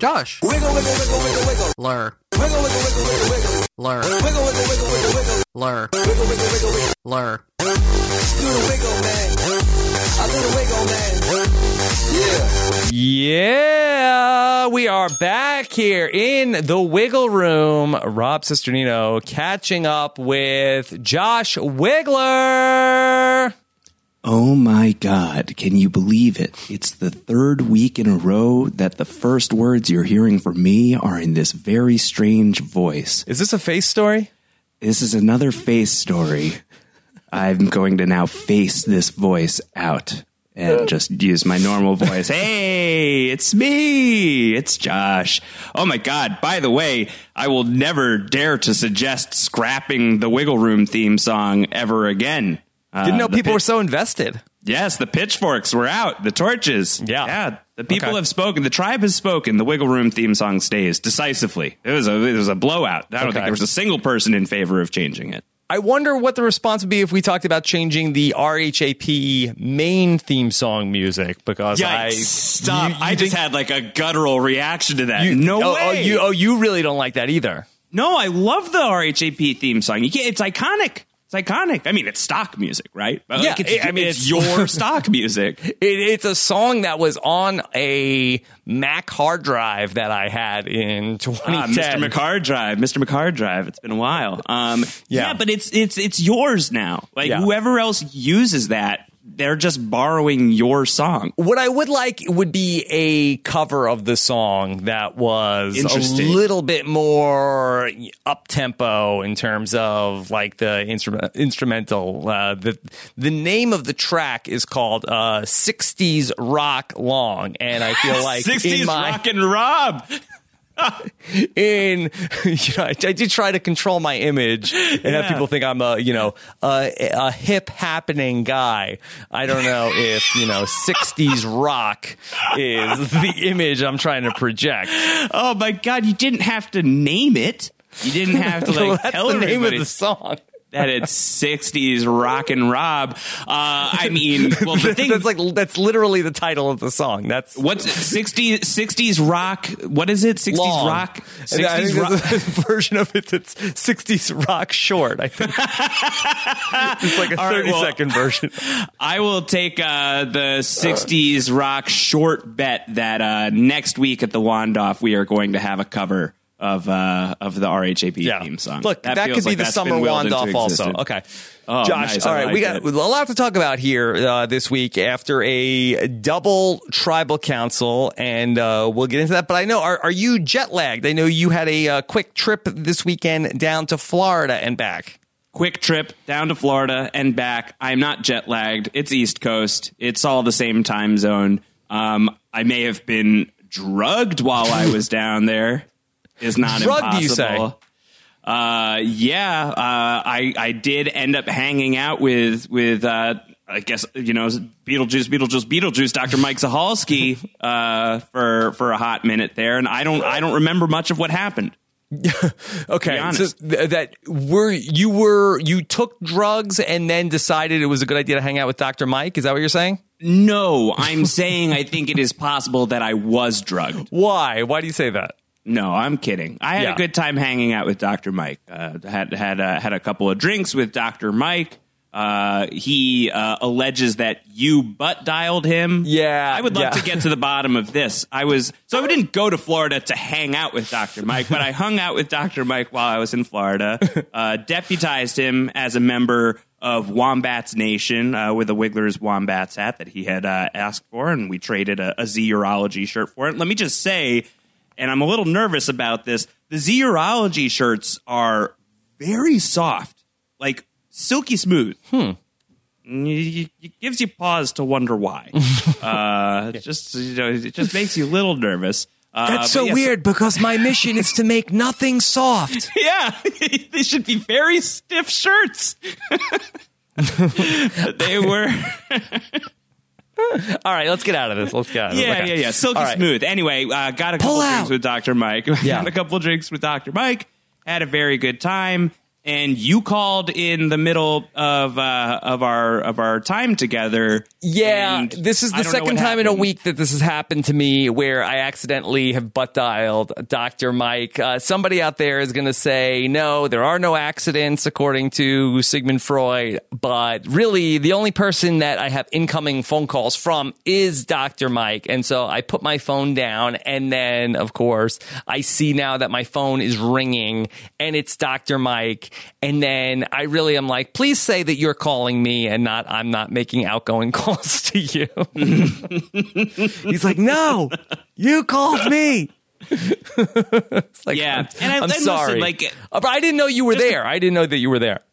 Josh. Wiggle, wiggle, wiggle, wiggle, wiggle. Lur. Wiggle, wiggle, wiggle, wiggle, wiggle. Lur. Wiggle, wiggle, wiggle, wiggle, wiggle. Lur. Wiggle, wiggle, wiggle, wiggle. Lur. Do the wiggle, man. I do the wiggle, man. Yeah, we are back here in the Wiggle Room. Rob Cesternino catching up with Josh Wigler. Oh my God, can you believe it? It's the third week in a row that the first words you're hearing from me are in this very strange voice. Is this a face story? This is another face story. I'm going to now face this voice out and just use my normal voice. Hey, it's me. It's Josh. Oh my God, by the way, I will never dare to suggest scrapping the Wiggle Room theme song ever again. Didn't know people were so invested. Yes, the pitchforks were out, the torches. Yeah. The people have spoken. The tribe has spoken. The Wiggle Room theme song stays decisively. It was a blowout. I don't think there was a single person in favor of changing it. I wonder what the response would be if we talked about changing the RHAP main theme song music, because Stop. I just had like a guttural reaction to that. No way. You really don't like that either. No, I love the RHAP theme song. It's iconic. It's iconic. I mean, it's stock music, right? But Yeah, it's your stock music. It's a song that was on a Mac hard drive that I had in 2010. Mr. McHard Drive. It's been a while. Yeah, but it's yours now. Like whoever else uses that, they're just borrowing your song. What I would like would be a cover of the song that was a little bit more up-tempo in terms of like the instrumental. The name of the track is called 60s Rock Long, and I feel like 60s Rock and Rob. I do try to control my image and have people think I'm a hip happening guy. I don't know if 60s rock is the image I'm trying to project. Oh my God, you didn't have to name it. You didn't have to that's tell the name everybody of the song. that it's 60s Rock and Rob. I mean, well, the thing that's literally the title of the song. That's what's 60s rock. What is it? 60s long. rock. 60s I think rock. there's a version of it that's 60s rock short. I think it's like a 30-second version. I will take the 60s rock short bet that next week at the Wandoff we are going to have a cover of the RHAP theme song. Look, that could be the summer Wandoff also. Okay. Oh, Josh, nice. all right, we got a lot to talk about here this week after a double tribal council, and we'll get into that. But I know, are you jet lagged? I know you had a quick trip this weekend down to Florida and back. Quick trip down to Florida and back. I'm not jet lagged. It's East Coast. It's all the same time zone. I may have been drugged while I was down there. Is not drugged, impossible. You say? I did end up hanging out with I guess Beetlejuice, Dr. Mike Zahalski for a hot minute there, and I don't remember much of what happened. Okay, so you took drugs and then decided it was a good idea to hang out with Dr. Mike? Is that what you're saying? No, I'm saying I think it is possible that I was drugged. Why? Why do you say that? No, I'm kidding. I had a good time hanging out with Dr. Mike. Had a couple of drinks with Dr. Mike. He alleges that you butt dialed him. Yeah, I would love to get to the bottom of this. I didn't go to Florida to hang out with Dr. Mike, but I hung out with Dr. Mike while I was in Florida. Deputized him as a member of Wombats Nation with a Wigglers Wombats hat that he had asked for, and we traded a Zeurology shirt for it. Let me just say, and I'm a little nervous about this, the Zeurology shirts are very soft, like silky smooth. It gives you pause to wonder why. It just makes you a little nervous. That's so weird because my mission is to make nothing soft. Yeah, they should be very stiff shirts. They were. All right, let's get out of this. Yeah. Silky smooth. Anyway, got a couple drinks with Dr. Mike. Yeah. Had a couple drinks with Dr. Mike. Had a very good time. and you called in the middle of our time together. Yeah, this is the second time in a week that this has happened to me where I accidentally have butt dialed Dr. Mike. Somebody out there is going to say, no, there are no accidents according to Sigmund Freud, but really the only person that I have incoming phone calls from is Dr. Mike. And so I put my phone down, and then, of course, I see now that my phone is ringing and it's Dr. Mike. And then I really am like, please say that you're calling me and not I'm not making outgoing calls to you. He's like, no, you called me. It's like, yeah, I'm sorry. Listen, but I didn't know you were there. I didn't know that you were there.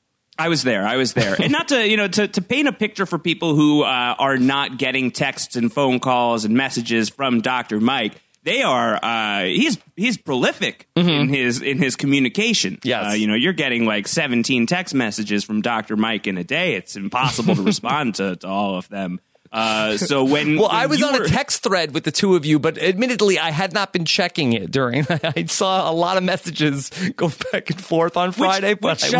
I was there. And not to, to paint a picture for people who are not getting texts and phone calls and messages from Dr. Mike. They are. He's prolific in his communication. Yes. You're getting like 17 text messages from Dr. Mike in a day. It's impossible to respond to all of them. So when I was on a text thread with the two of you, but admittedly, I had not been checking it during. I saw a lot of messages go back and forth on Friday.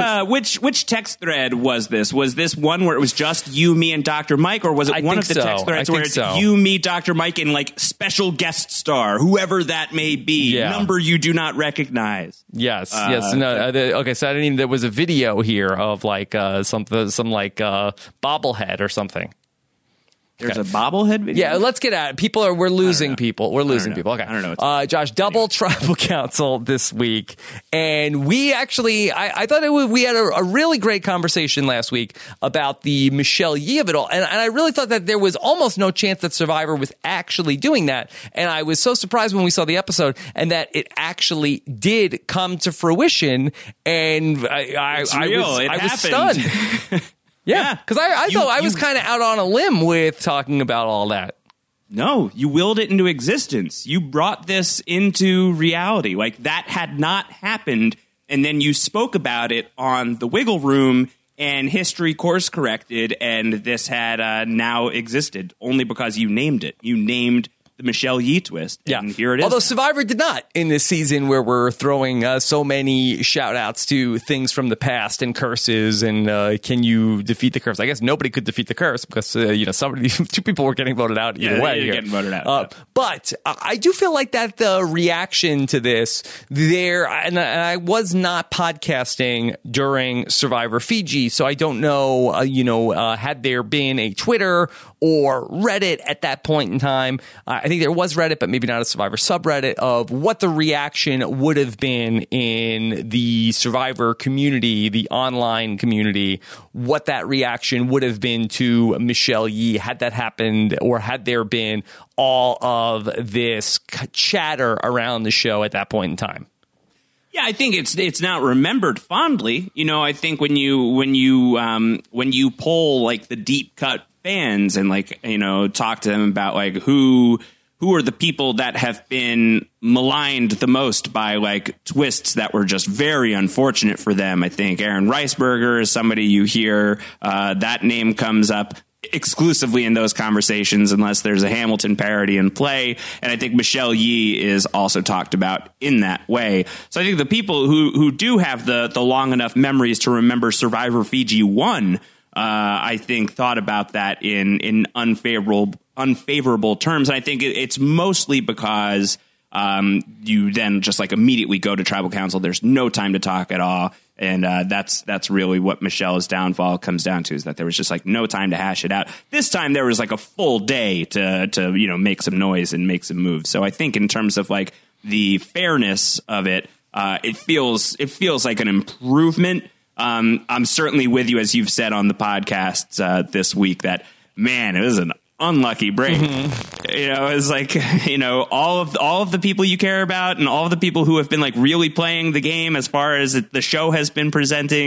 Which text thread was this? Was this one where it was just you, me, and Dr. Mike, or was it one of the text threads where it's you, me, Dr. Mike, and like special guest star, whoever that may be, number you do not recognize? Yes. No. Okay. So I didn't even. There was a video here of like some like bobblehead or something. There's a bobblehead video? Yeah, let's get at it. We're losing people. We're losing people. Okay. I don't know. Josh, double tribal council this week. And we actually, I thought we had a really great conversation last week about the Michelle Yee of it all. And I really thought that there was almost no chance that Survivor was actually doing that. And I was so surprised when we saw the episode and that it actually did come to fruition. And I was stunned. Yeah, because I thought I was kind of out on a limb with talking about all that. No, you willed it into existence. You brought this into reality. Like, that had not happened, and then you spoke about it on The Wiggle Room, and history course corrected, and this had now existed only because you named it. You named the Michelle Yee twist, and here it is. Although Survivor did not in this season, where we're throwing so many shout-outs to things from the past and curses, and can you defeat the curse? I guess nobody could defeat the curse because two people were getting voted out either way. You're getting voted out. But I do feel like that the reaction to this there, and I was not podcasting during Survivor Fiji, so I don't know. Had there been a Twitter or Reddit at that point in time? I think there was Reddit, but maybe not a Survivor subreddit, of what the reaction would have been in the Survivor community, the online community, what that reaction would have been to Michelle Yee had that happened, or had there been all of this chatter around the show at that point in time. Yeah, I think it's not remembered fondly. I think when you poll like the deep cut fans and talk to them about like who are the people that have been maligned the most by like twists that were just very unfortunate for them. I think Aaron Reisberger is somebody you hear that name comes up exclusively in those conversations unless there's a Hamilton parody in play. And I think Michelle Yee is also talked about in that way. So I think the people who do have the long enough memories to remember Survivor Fiji 1, I think thought about that in unfavorable terms. And I think it's mostly because you then just like immediately go to tribal council. There's no time to talk at all. And that's really what Michelle's downfall comes down to, is that there was just like no time to hash it out. This time there was like a full day to make some noise and make some moves. So I think in terms of like the fairness of it, it feels like an improvement. I'm certainly with you, as you've said on the podcasts this week, that, man, it was an unlucky break. It's like, all of the people you care about and all of the people who have been like really playing the game as far as the show has been presenting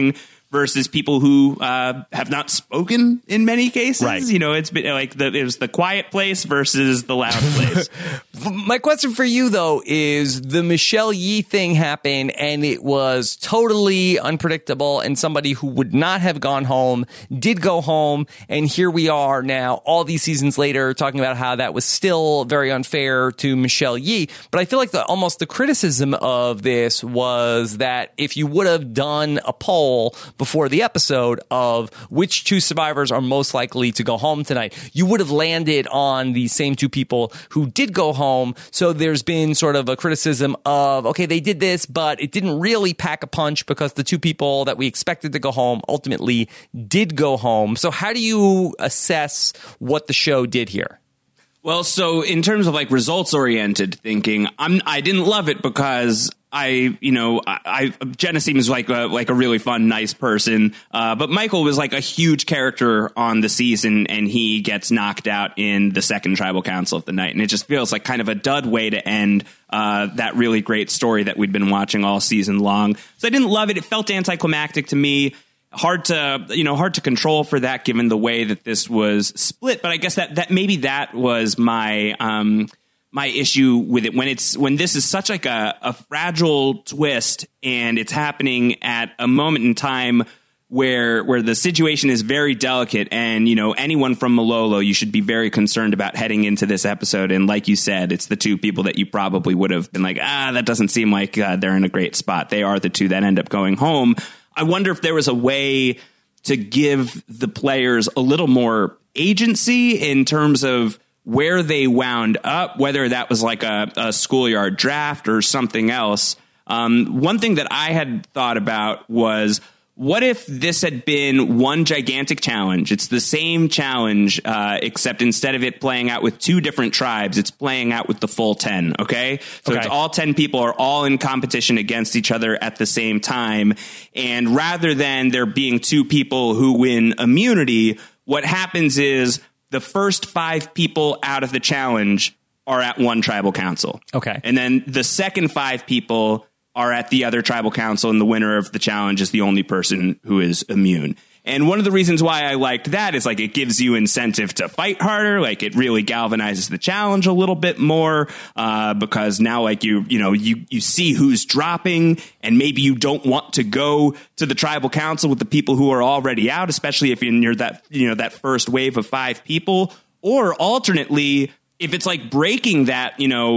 versus people who have not spoken in many cases. Right. You know, it's been like it was the quiet place versus the loud place. My question for you, though, is the Michelle Yee thing happened and it was totally unpredictable, and somebody who would not have gone home did go home. And here we are now, all these seasons later, talking about how that was still very unfair to Michelle Yee. But I feel like almost the criticism of this was that if you would have done a poll before the episode of which two survivors are most likely to go home tonight, you would have landed on the same two people who did go home. So there's been sort of a criticism of, okay, they did this, but it didn't really pack a punch because the two people that we expected to go home ultimately did go home. So how do you assess what the show did here? Well, so in terms of like results oriented thinking, I didn't love it because Jenna seems like a really fun, nice person. But Michael was like a huge character on the season, and he gets knocked out in the second tribal council of the night. And it just feels like kind of a dud way to end that really great story that we'd been watching all season long. So I didn't love it. It felt anticlimactic to me. Hard to control for that, given the way that this was split. But I guess that maybe that was my issue with it when this is such like a fragile twist, and it's happening at a moment in time where the situation is very delicate, and anyone from Malolo, you should be very concerned about heading into this episode. And like you said, it's the two people that you probably would have been like, that doesn't seem like they're in a great spot. They are the two that end up going home. I wonder if there was a way to give the players a little more agency in terms of where they wound up, whether that was like a schoolyard draft or something else. One thing that I had thought about was, what if this had been one gigantic challenge? It's the same challenge, except instead of it playing out with two different tribes, it's playing out with the full 10, okay? So It's all 10 people are all in competition against each other at the same time. And rather than there being two people who win immunity, what happens is the first 5 people out of the challenge are at one tribal council. Okay. And then the second 5 people are at the other tribal council, and the winner of the challenge is the only person who is immune. And one of the reasons why I liked that is like it gives you incentive to fight harder. Like it really galvanizes the challenge a little bit more because now like you see who's dropping, and maybe you don't want to go to the tribal council with the people who are already out, especially if you're that first wave of 5 people. Or alternately, if it's like breaking that,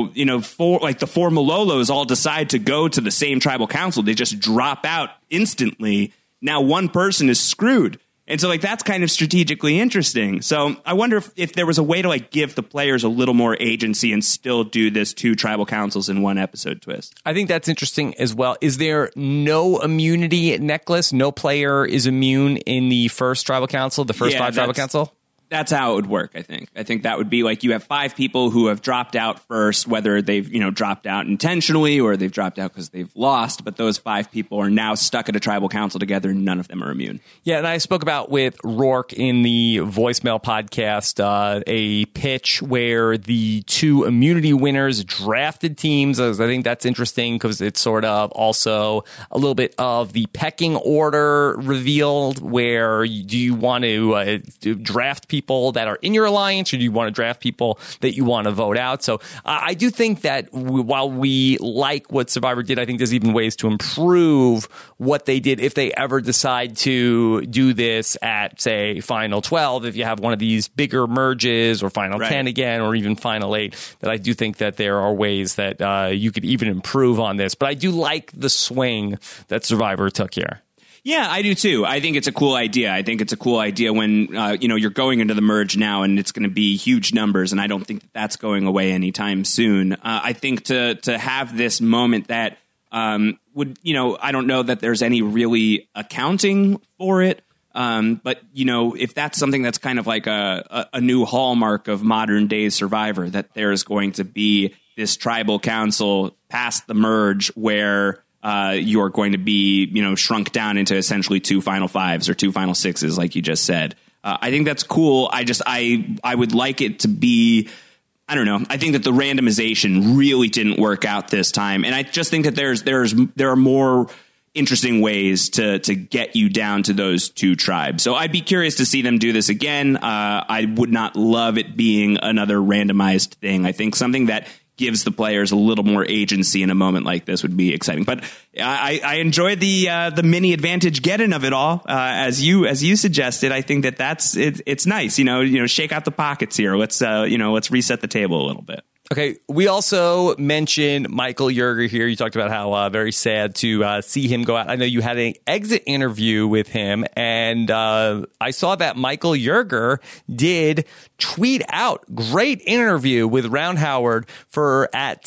for like the 4 Malolos all decide to go to the same tribal council, they just drop out instantly. Now one person is screwed. And so like that's kind of strategically interesting. So I wonder if there was a way to like give the players a little more agency and still do this 2 tribal councils in one episode twist. I think that's interesting as well. Is there no immunity necklace? No player is immune in the first tribal council, the first 5 tribal council? That's how it would work, I think. I think that would be like you have 5 people who have dropped out first, whether they've, dropped out intentionally or they've dropped out because they've lost. But those 5 people are now stuck at a tribal council together, and none of them are immune. Yeah, and I spoke about with Rourke in the voicemail podcast a pitch where the 2 immunity winners drafted teams. I think that's interesting because it's sort of also a little bit of the pecking order revealed, where do you want to draft people that are in your alliance, or do you want to draft people that you want to vote out? So I do think that while we like what Survivor did, I think there's even ways to improve what they did if they ever decide to do this at, say, Final 12, if you have one of these bigger merges, or Final 10 again, or even Final 8, that I do think that there are ways that you could even improve on this. But I do like the swing that Survivor took here. Yeah, I do too. I think it's a cool idea. I think it's a cool idea when, you're going into the merge now and it's going to be huge numbers. And I don't think that that's going away anytime soon. I think to have this moment that would, I don't know that there's any really accounting for it. But, if that's something that's kind of like a new hallmark of modern day Survivor, that there's going to be this tribal council past the merge where you're going to be, shrunk down into essentially 2 final 5s or 2 final 6s, like you just said. I think that's cool. I would like it to be, I don't know. I think that the randomization really didn't work out this time. And I just think that there are more, interesting ways to get you down to those two tribes. So I'd be curious to see them do this again. I would not love it being another randomized thing. I think something that gives the players a little more agency in a moment like this would be exciting. But I enjoyed the mini advantage getting of it all, as you suggested. I think it's nice. Shake out the pockets here. Let's reset the table a little bit. Okay, we also mentioned Michael Yerger here. You talked about how very sad to see him go out. I know you had an exit interview with him, and I saw that Michael Yerger did tweet out, great interview with Round Howard for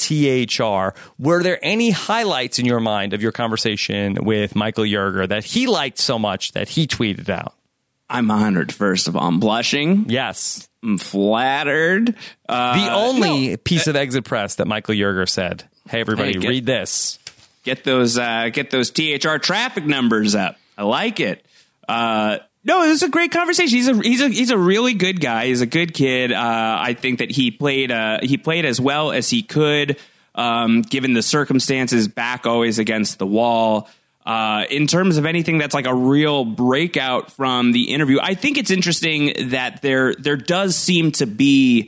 @THR. Were there any highlights in your mind of your conversation with Michael Yerger that he liked so much that he tweeted out? I'm honored, first of all. I'm blushing. Yes. I'm flattered. The only piece of exit press that Michael Yerger said, hey, everybody, read this. Get those THR traffic numbers up. I like it. No, it was a great conversation. He's a really good guy. He's a good kid. I think that he played as well as he could, given the circumstances, back always against the wall. In terms of anything that's like a real breakout from the interview, I think it's interesting that there does seem to be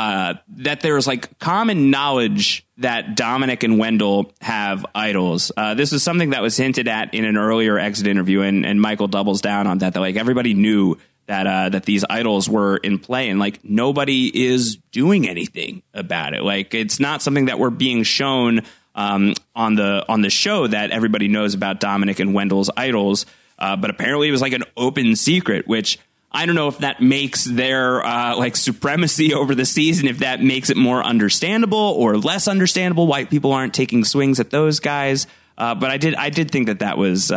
that there's like common knowledge that Dominic and Wendell have idols. This is something that was hinted at in an earlier exit interview, and Michael doubles down on that like everybody knew that these idols were in play, and like nobody is doing anything about it. Like it's not something that we're being shown on the show that everybody knows about Dominic and Wendell's idols, but apparently it was like an open secret, which I don't know if that makes their like supremacy over the season, if that makes it more understandable or less understandable why people aren't taking swings at those guys. But I did think that was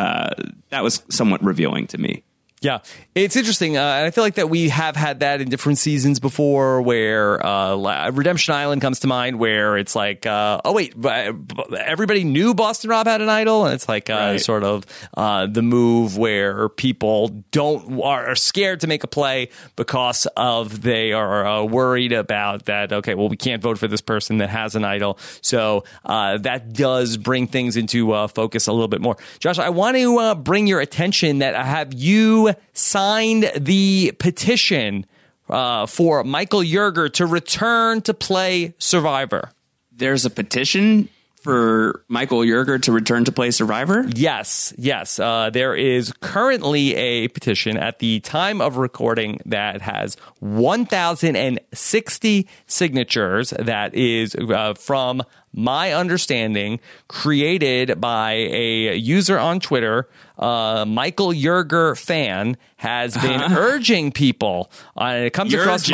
somewhat revealing to me. Yeah, it's interesting. And I feel like that we have had that in different seasons before where Redemption Island comes to mind, where it's like, oh, wait, everybody knew Boston Rob had an idol. And it's like sort of the move where people are scared to make a play because of they are worried about that. OK, well, we can't vote for this person that has an idol. So that does bring things into focus a little bit more. Josh, I want to bring your attention that I have you signed the petition for Michael Yerger to return to play Survivor. There's a petition for Michael Yerger to return to play Survivor? Yes. There is currently a petition at the time of recording that has 1,060 signatures that is from my understanding, created by a user on Twitter, Michael Yerger fan, has been urging people. It comes across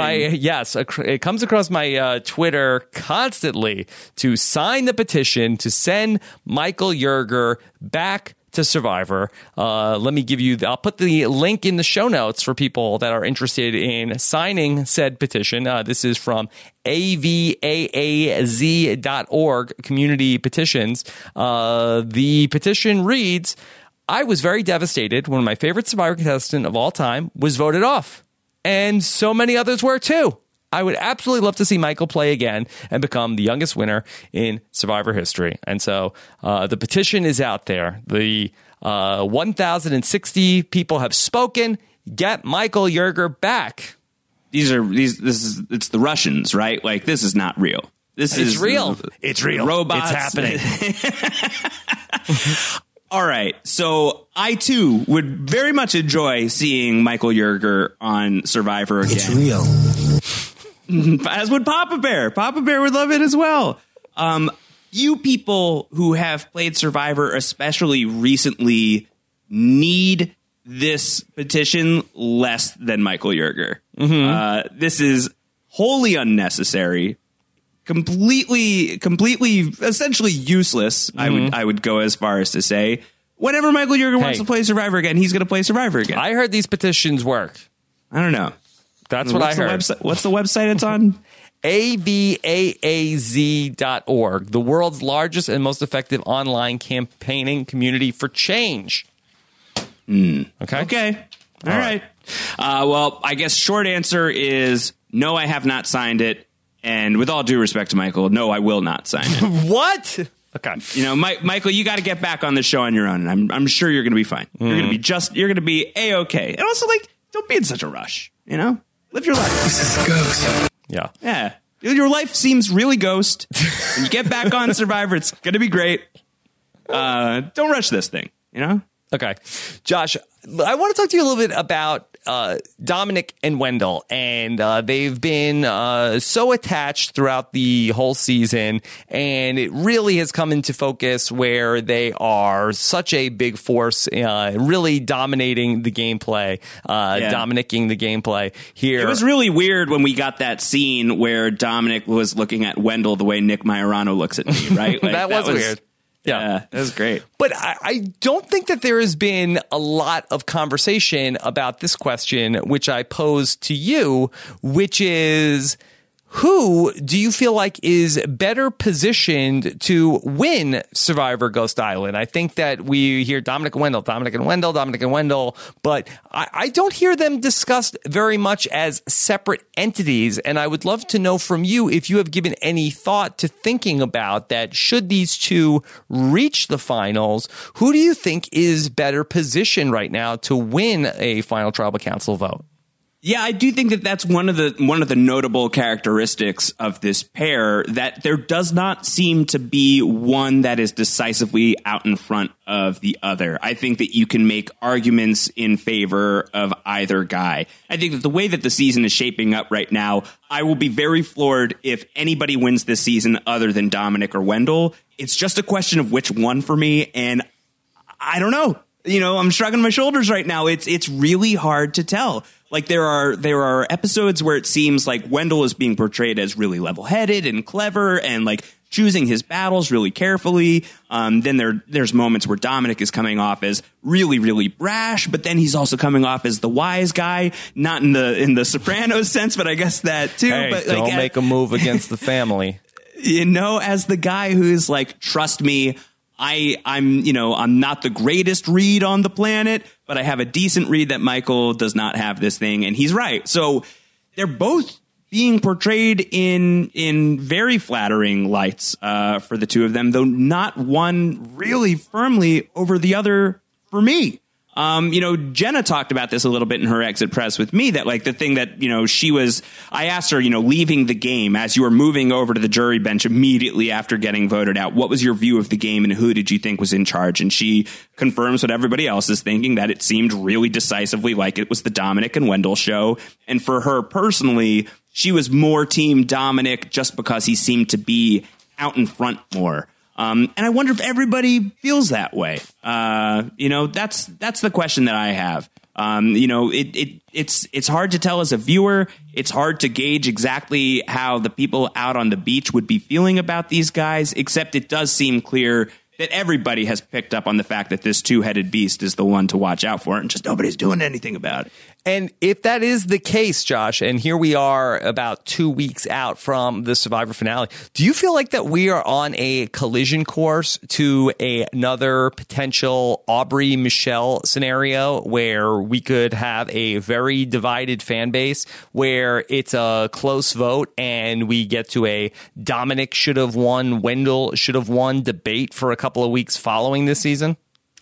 my Twitter constantly to sign the petition to send Michael Yerger back to Survivor. Let me give you, I'll put the link in the show notes for people that are interested in signing said petition. This is from avaaz.org, community petitions. The petition reads, I was very devastated when my favorite Survivor contestant of all time was voted off. And so many others were too. I would absolutely love to see Michael play again and become the youngest winner in Survivor history. And so the petition is out there. The 1,060 people have spoken. Get Michael Yerger back. It's the Russians, right? Like, this is not real. It's real. It's real. Robots. It's happening. All right. So I, too, would very much enjoy seeing Michael Yerger on Survivor again. It's real. As would Papa Bear. Papa Bear would love it as well. Few people who have played Survivor, especially recently, need this petition less than Michael Yerger. Mm-hmm. This is wholly unnecessary, completely, essentially useless. Mm-hmm. I would go as far as to say, whenever Michael Yerger wants to play Survivor again, he's going to play Survivor again. I heard these petitions work. I don't know. That's what I heard. What's the website it's on? avaaz.org, the world's largest and most effective online campaigning community for change. Okay. All right. Well, I guess short answer is no, I have not signed it. And with all due respect to Michael, no, I will not sign it. What? Okay. You know, Michael, you got to get back on the show on your own. And I'm sure you're going to be fine. You're going to be A-okay. And also, like, don't be in such a rush, you know? Live your life. This is Ghost. Yeah. Yeah. Your life seems really Ghost. When you get back on Survivor, it's going to be great. Don't rush this thing, you know? Okay. Josh, I want to talk to you a little bit about Dominic and Wendell. And they've been so attached throughout the whole season. And it really has come into focus where they are such a big force, really dominating the gameplay, Dominicing the gameplay here. It was really weird when we got that scene where Dominic was looking at Wendell the way Nick Majorano looks at me, right? Like, that was weird. Yeah, that was great. But I don't think that there has been a lot of conversation about this question, which I posed to you, which is, who do you feel like is better positioned to win Survivor Ghost Island? I think that we hear Dominic and Wendell, but I don't hear them discussed very much as separate entities. And I would love to know from you if you have given any thought to thinking about that. Should these two reach the finals, who do you think is better positioned right now to win a final tribal council vote? Yeah, I do think that that's one of the notable characteristics of this pair, that there does not seem to be one that is decisively out in front of the other. I think that you can make arguments in favor of either guy. I think that the way that the season is shaping up right now, I will be very floored if anybody wins this season other than Dominic or Wendell. It's just a question of which one for me, and I don't know. You know, I'm shrugging my shoulders right now. It's really hard to tell. Like, there are episodes where it seems like Wendell is being portrayed as really level-headed and clever and, like, choosing his battles really carefully. Then there's moments where Dominic is coming off as really, really brash, but then he's also coming off as the wise guy, not in the Sopranos sense, but I guess that too. Hey, but don't like, make a move against the family. You know, as the guy who's like, trust me, I'm not the greatest read on the planet, but I have a decent read that Michael does not have this thing, and he's right. So they're both being portrayed in very flattering lights for the two of them, though not one really firmly over the other for me. Jenna talked about this a little bit in her exit press with me, that like the thing that, I asked her, leaving the game as you were moving over to the jury bench immediately after getting voted out, what was your view of the game and who did you think was in charge? And she confirms what everybody else is thinking, that it seemed really decisively like it was the Dominic and Wendell show. And for her personally, she was more team Dominic just because he seemed to be out in front more. And I wonder if everybody feels that way. That's the question that I have. It's hard to tell as a viewer. It's hard to gauge exactly how the people out on the beach would be feeling about these guys, except it does seem clear that everybody has picked up on the fact that this two-headed beast is the one to watch out for, and just nobody's doing anything about it. And if that is the case, Josh, and here we are about 2 weeks out from the Survivor finale, do you feel like that we are on a collision course to another potential Aubrey Michelle scenario where we could have a very divided fan base where it's a close vote and we get to a Dominic should have won, Wendell should have won debate for a couple of weeks following this season?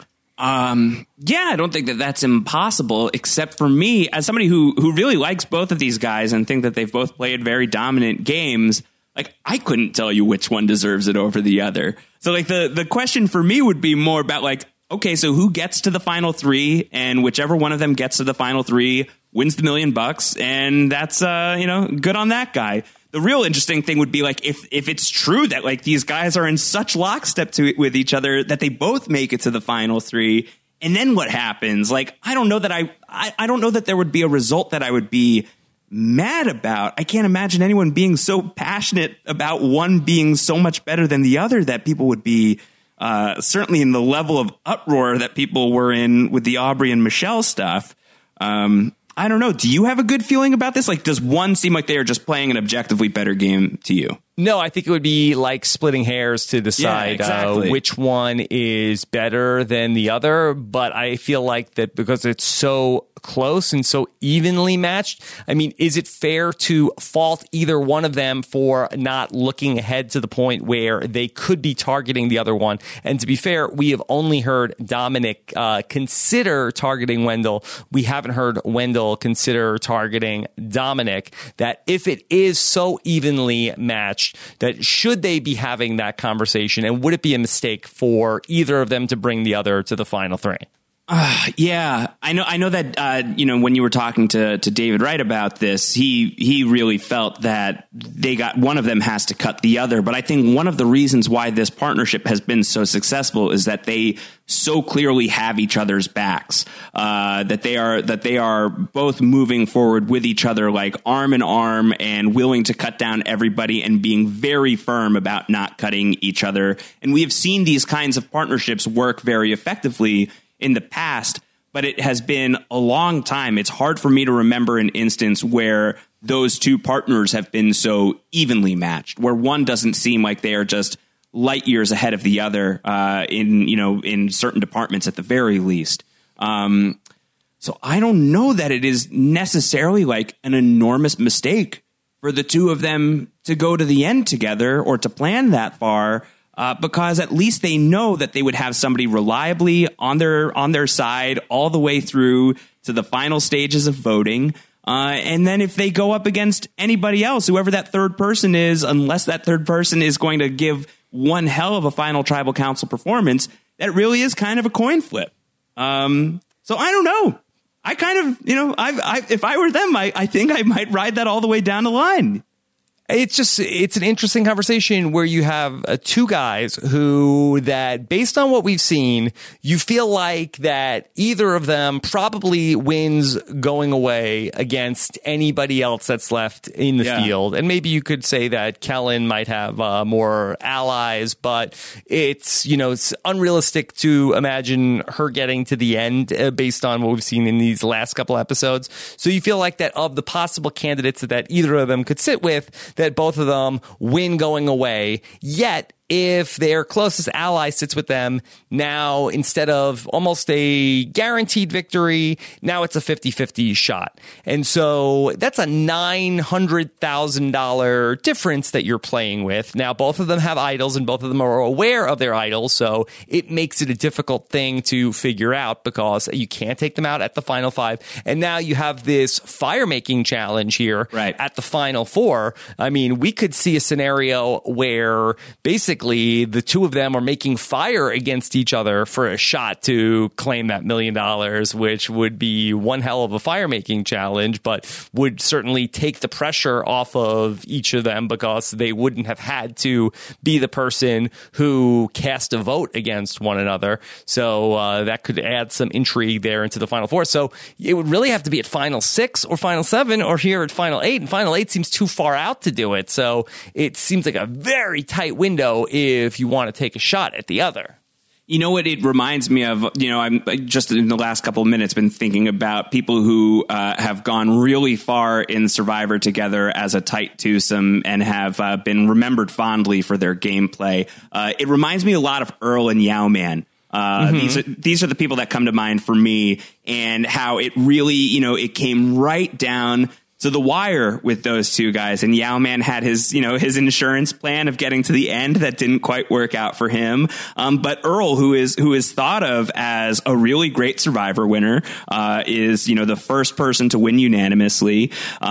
I don't think that that's impossible, except for me, as somebody who really likes both of these guys and think that they've both played very dominant games. Like, I couldn't tell you which one deserves it over the other. So, like, the question for me would be more about, like, okay, so who gets to the final three, and whichever one of them gets to the final three wins the $1 million, and that's, good on that guy. The real interesting thing would be, like, if it's true that, like, these guys are in such lockstep with each other that they both make it to the final three, and then what happens? Like, I don't know that I don't know that there would be a result that I would be mad about. I can't imagine anyone being so passionate about one being so much better than the other that people would be certainly in the level of uproar that people were in with the Aubrey and Michelle stuff. I don't know. Do you have a good feeling about this? Like, does one seem like they are just playing an objectively better game to you? No, I think it would be like splitting hairs to decide which one is better than the other. But I feel like that because it's so close and so evenly matched. I mean, is it fair to fault either one of them for not looking ahead to the point where they could be targeting the other one? And to be fair, we have only heard Dominic consider targeting Wendell. We haven't heard Wendell consider targeting Dominic. That if it is so evenly matched, that should they be having that conversation, and would it be a mistake for either of them to bring the other to the final three? Yeah, I know that, when you were talking to David Wright about this, he really felt that one of them has to cut the other. But I think one of the reasons why this partnership has been so successful is that they so clearly have each other's backs, that they are both moving forward with each other, like arm in arm, and willing to cut down everybody and being very firm about not cutting each other. And we have seen these kinds of partnerships work very effectively in the past, but it has been a long time. It's hard for me to remember an instance where those two partners have been so evenly matched, where one doesn't seem like they are just light years ahead of the other in certain departments at the very least. So I don't know that it is necessarily like an enormous mistake for the two of them to go to the end together or to plan that far. Because at least they know that they would have somebody reliably on their side all the way through to the final stages of voting. And then if they go up against anybody else, whoever that third person is, unless that third person is going to give one hell of a final tribal council performance, that really is kind of a coin flip. So I don't know. I kind of, if I were them, I think I might ride that all the way down the line. It's an interesting conversation where you have two guys who, that based on what we've seen, you feel like that either of them probably wins going away against anybody else that's left in the field. And maybe you could say that Kellen might have more allies, but it's unrealistic to imagine her getting to the end based on what we've seen in these last couple episodes. So you feel like that of the possible candidates that either of them could sit with, that both of them win going away. Yet, if their closest ally sits with them, now instead of almost a guaranteed victory, now it's a 50-50 shot. And so that's a $900,000 difference that you're playing with. Now, both of them have idols and both of them are aware of their idols. So it makes it a difficult thing to figure out because you can't take them out at the final five. And now you have this fire making challenge here at the final four. I mean, we could see a scenario where basically the two of them are making fire against each other for a shot to claim that $1 million, which would be one hell of a fire making challenge, but would certainly take the pressure off of each of them because they wouldn't have had to be the person who cast a vote against one another. So that could add some intrigue there into the final four. So it would really have to be at final 6 or final 7 or here at final 8. And final 8 seems too far out to do it. So it seems like a very tight window if you want to take a shot at the other. You know what it reminds me of? I'm just in the last couple of minutes been thinking about people who have gone really far in Survivor together as a tight twosome and have been remembered fondly for their gameplay. It reminds me a lot of Earl and Yao-Man. These are the people that come to mind for me, and how it really, it came right down to the wire with those two guys. And Yao-Man had his insurance plan of getting to the end that didn't quite work out for him. But Earl, who is thought of as a really great Survivor winner, is, the first person to win unanimously.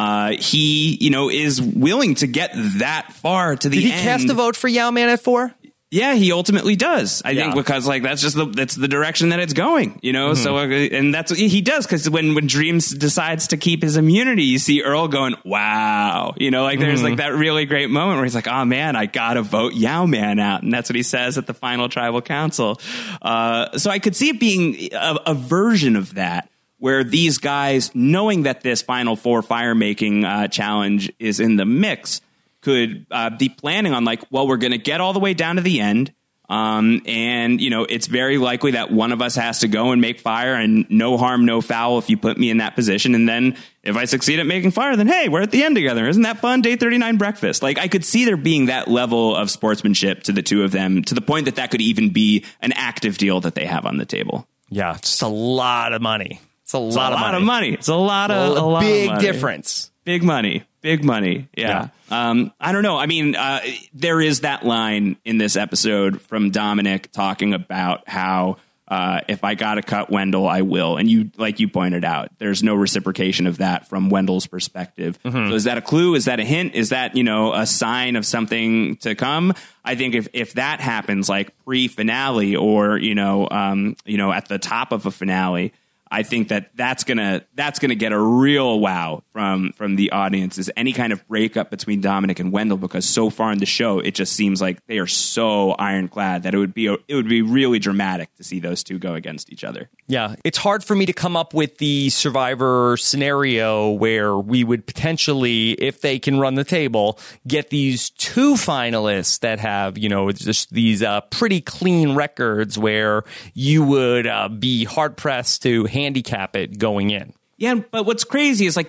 He, is willing to get that far to the end. Did he cast a vote for Yao-Man at 4? Yeah, he ultimately does. I think because that's the direction that it's going, So and that's what he does, because when Dreams decides to keep his immunity, you see Earl going, "Wow," there's like that really great moment where he's like, "Oh man, I gotta vote Yao-Man out," and that's what he says at the final tribal council. So I could see it being a version of that, where these guys, knowing that this final four fire making challenge is in the mix, could be planning on we're going to get all the way down to the end. And, it's very likely that one of us has to go and make fire, and no harm, no foul if you put me in that position. And then if I succeed at making fire, then, hey, we're at the end together. Isn't that fun? Day 39 breakfast. I could see there being that level of sportsmanship to the two of them, to the point that could even be an active deal that they have on the table. Yeah, just a lot of money. It's a lot of money. It's a lot of big money. difference. Big money. Yeah. I don't know. I mean, there is that line in this episode from Dominic talking about how if I got to cut Wendell, I will. And you pointed out, there's no reciprocation of that from Wendell's perspective. Mm-hmm. So is that a clue? Is that a hint? Is that, a sign of something to come? I think if that happens like pre-finale or, at the top of a finale, I think that's gonna get a real wow from the audience, is any kind of breakup between Dominic and Wendell, because so far in the show it just seems like they are so ironclad that it would be really dramatic to see those two go against each other. Yeah, it's hard for me to come up with the Survivor scenario where we would potentially, if they can run the table, get these two finalists that have, just these pretty clean records where you would be hard pressed to handicap it going in. Yeah, but what's crazy is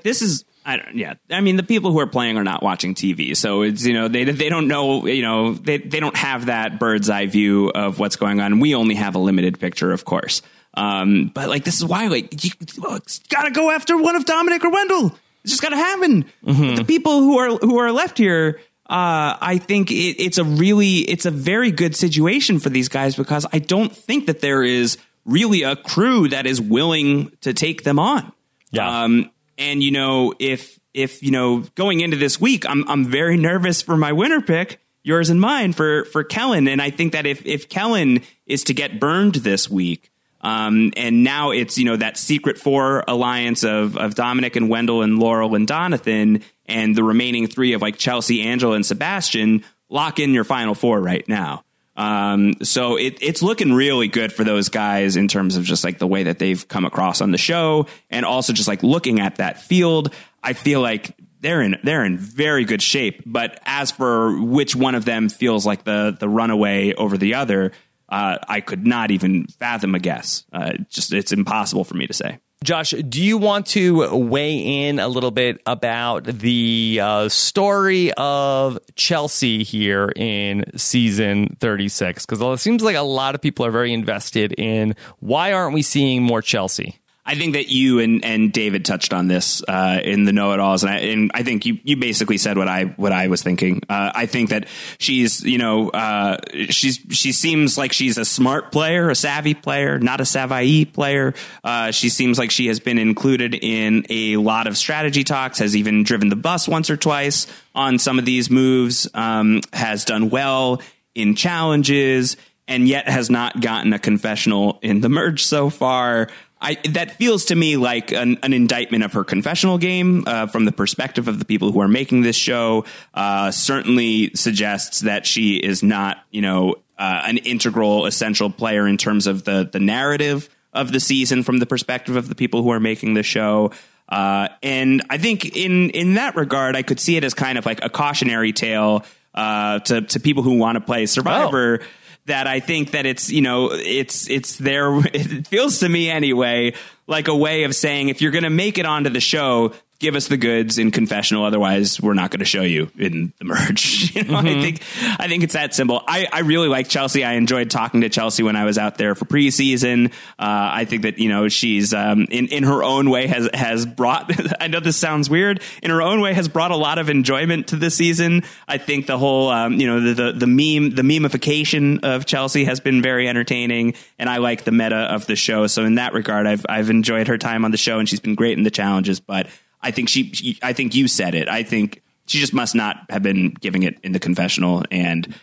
I mean, the people who are playing are not watching TV, so it's, they don't know, they don't have that bird's eye view of what's going on. We only have a limited picture, of course. But this is why you gotta go after one of Dominic or Wendell. It's just gotta happen. Mm-hmm. The people who are left here, I think it's a very good situation for these guys, because I don't think that there is really a crew that is willing to take them on. Yeah. And if going into this week, I'm very nervous for my winner pick, yours and mine, for Kellen. And I think that if Kellen is to get burned this week, and now it's, that secret four alliance of Dominic and Wendell and Laurel and Donathan, and the remaining three of Chelsea, Angela, and Sebastian, lock in your final four right now. So it's looking really good for those guys in terms of just the way that they've come across on the show, and also just looking at that field. I feel like they're in very good shape. But as for which one of them feels like the runaway over the other, I could not even fathom a guess. It's impossible for me to say. Josh, do you want to weigh in a little bit about the story of Chelsea here in season 36? Because it seems like a lot of people are very invested in, why aren't we seeing more Chelsea? I think that you and David touched on this in the know-it-alls, and I think you basically said what I was thinking. I think that she's she seems like she's a smart player, a savvy player, not a savvy player. She seems like she has been included in a lot of strategy talks, has even driven the bus once or twice on some of these moves, has done well in challenges, and yet has not gotten a confessional in the merge so far. That feels to me like an indictment of her confessional game from the perspective of the people who are making this show. Certainly suggests that she is not, an integral, essential player in terms of the narrative of the season from the perspective of the people who are making the show. And I think in that regard, I could see it as kind of like a cautionary tale to people who want to play Survivor. Oh. That I think that it's there. It feels to me anyway, like a way of saying, if you're going to make it onto the show, give us the goods in confessional. Otherwise, we're not going to show you in the merge. Mm-hmm. I think it's that simple. I really like Chelsea. I enjoyed talking to Chelsea when I was out there for preseason. I think that, she's in her own way has brought, I know this sounds weird, in her own way has brought a lot of enjoyment to the season. I think the whole, the memification of Chelsea has been very entertaining, and I like the meta of the show. So in that regard, I've enjoyed her time on the show, and she's been great in the challenges, but I think I think you said it. I think she just must not have been giving it in the confessional. And,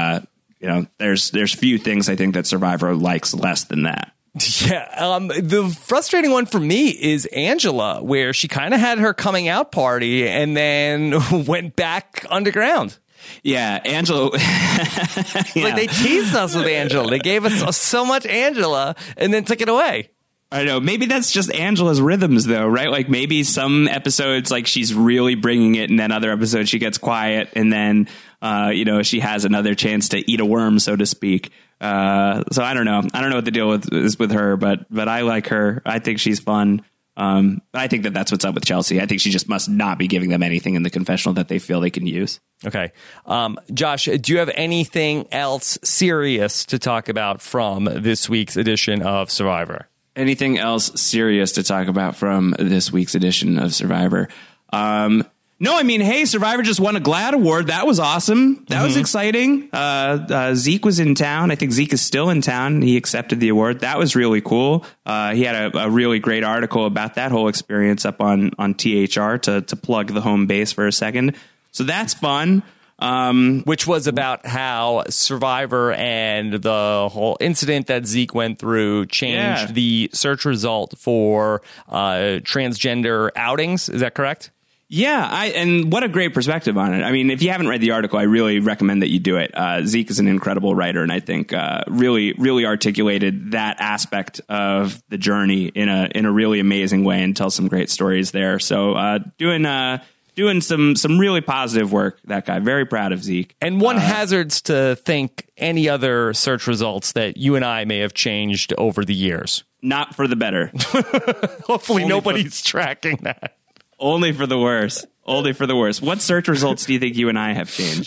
there's few things I think that Survivor likes less than that. Yeah. The frustrating one for me is Angela, where she kind of had her coming out party and then went back underground. Yeah, Angela. Yeah. Like they teased us with Angela. They gave us so much Angela and then took it away. I know. Maybe that's just Angela's rhythms, though, right? Like maybe some episodes, she's really bringing it, and then other episodes she gets quiet, and then, she has another chance to eat a worm, so to speak. So I don't know. I don't know what the deal is with her, but I like her. I think she's fun. I think that's what's up with Chelsea. I think she just must not be giving them anything in the confessional that they feel they can use. Okay. Josh, do you have anything else serious to talk about from this week's edition of Survivor? Anything else serious to talk about from this week's edition of Survivor? No, I mean, hey, Survivor just won a GLAAD award. That was awesome. That was exciting. Zeke was in town. I think Zeke is still in town. He accepted the award. That was really cool. He had a really great article about that whole experience up on THR to plug the home base for a second. So that's fun. Which was about how Survivor and the whole incident that Zeke went through changed the search result for transgender outings. Is that correct? Yeah, and what a great perspective on it. I mean, if you haven't read the article, I really recommend that you do it. Zeke is an incredible writer, and I think really, really articulated that aspect of the journey in a really amazing way and tells some great stories there. So doing some really positive work, that guy. Very proud of Zeke. And one hazards to think any other search results that you and I may have changed over the years. Not for the better. Hopefully nobody's tracking that. Only for the worse. Only for the worse. What search results do you think you and I have changed?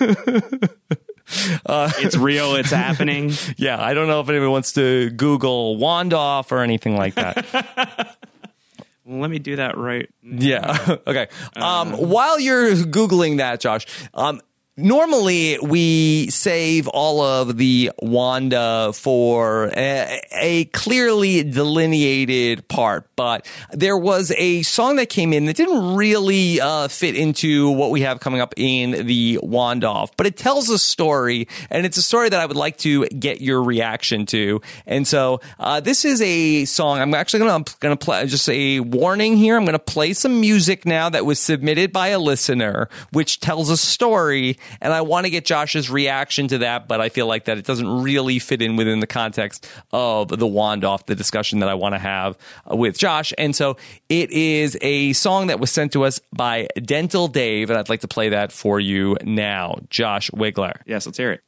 It's real. It's happening. Yeah, I don't know if anyone wants to Google Wandoff or anything like that. Well, let me do that right now. Yeah. Okay. While you're Googling that, Josh, normally we save all of the Wanda for a clearly delineated part, but there was a song that came in that didn't really fit into what we have coming up in the Wandoff, but it tells a story, and it's a story that I would like to get your reaction to. And so this is a song. I'm actually going to play just a warning here. I'm going to play some music now that was submitted by a listener, which tells a story, and I want to get Josh's reaction to that, but I feel like that it doesn't really fit in within the context of the Wandoff, the discussion that I want to have with Josh. And so it is a song that was sent to us by Dental Dave, and I'd like to play that for you now. Josh Wigler. Yes, let's hear it.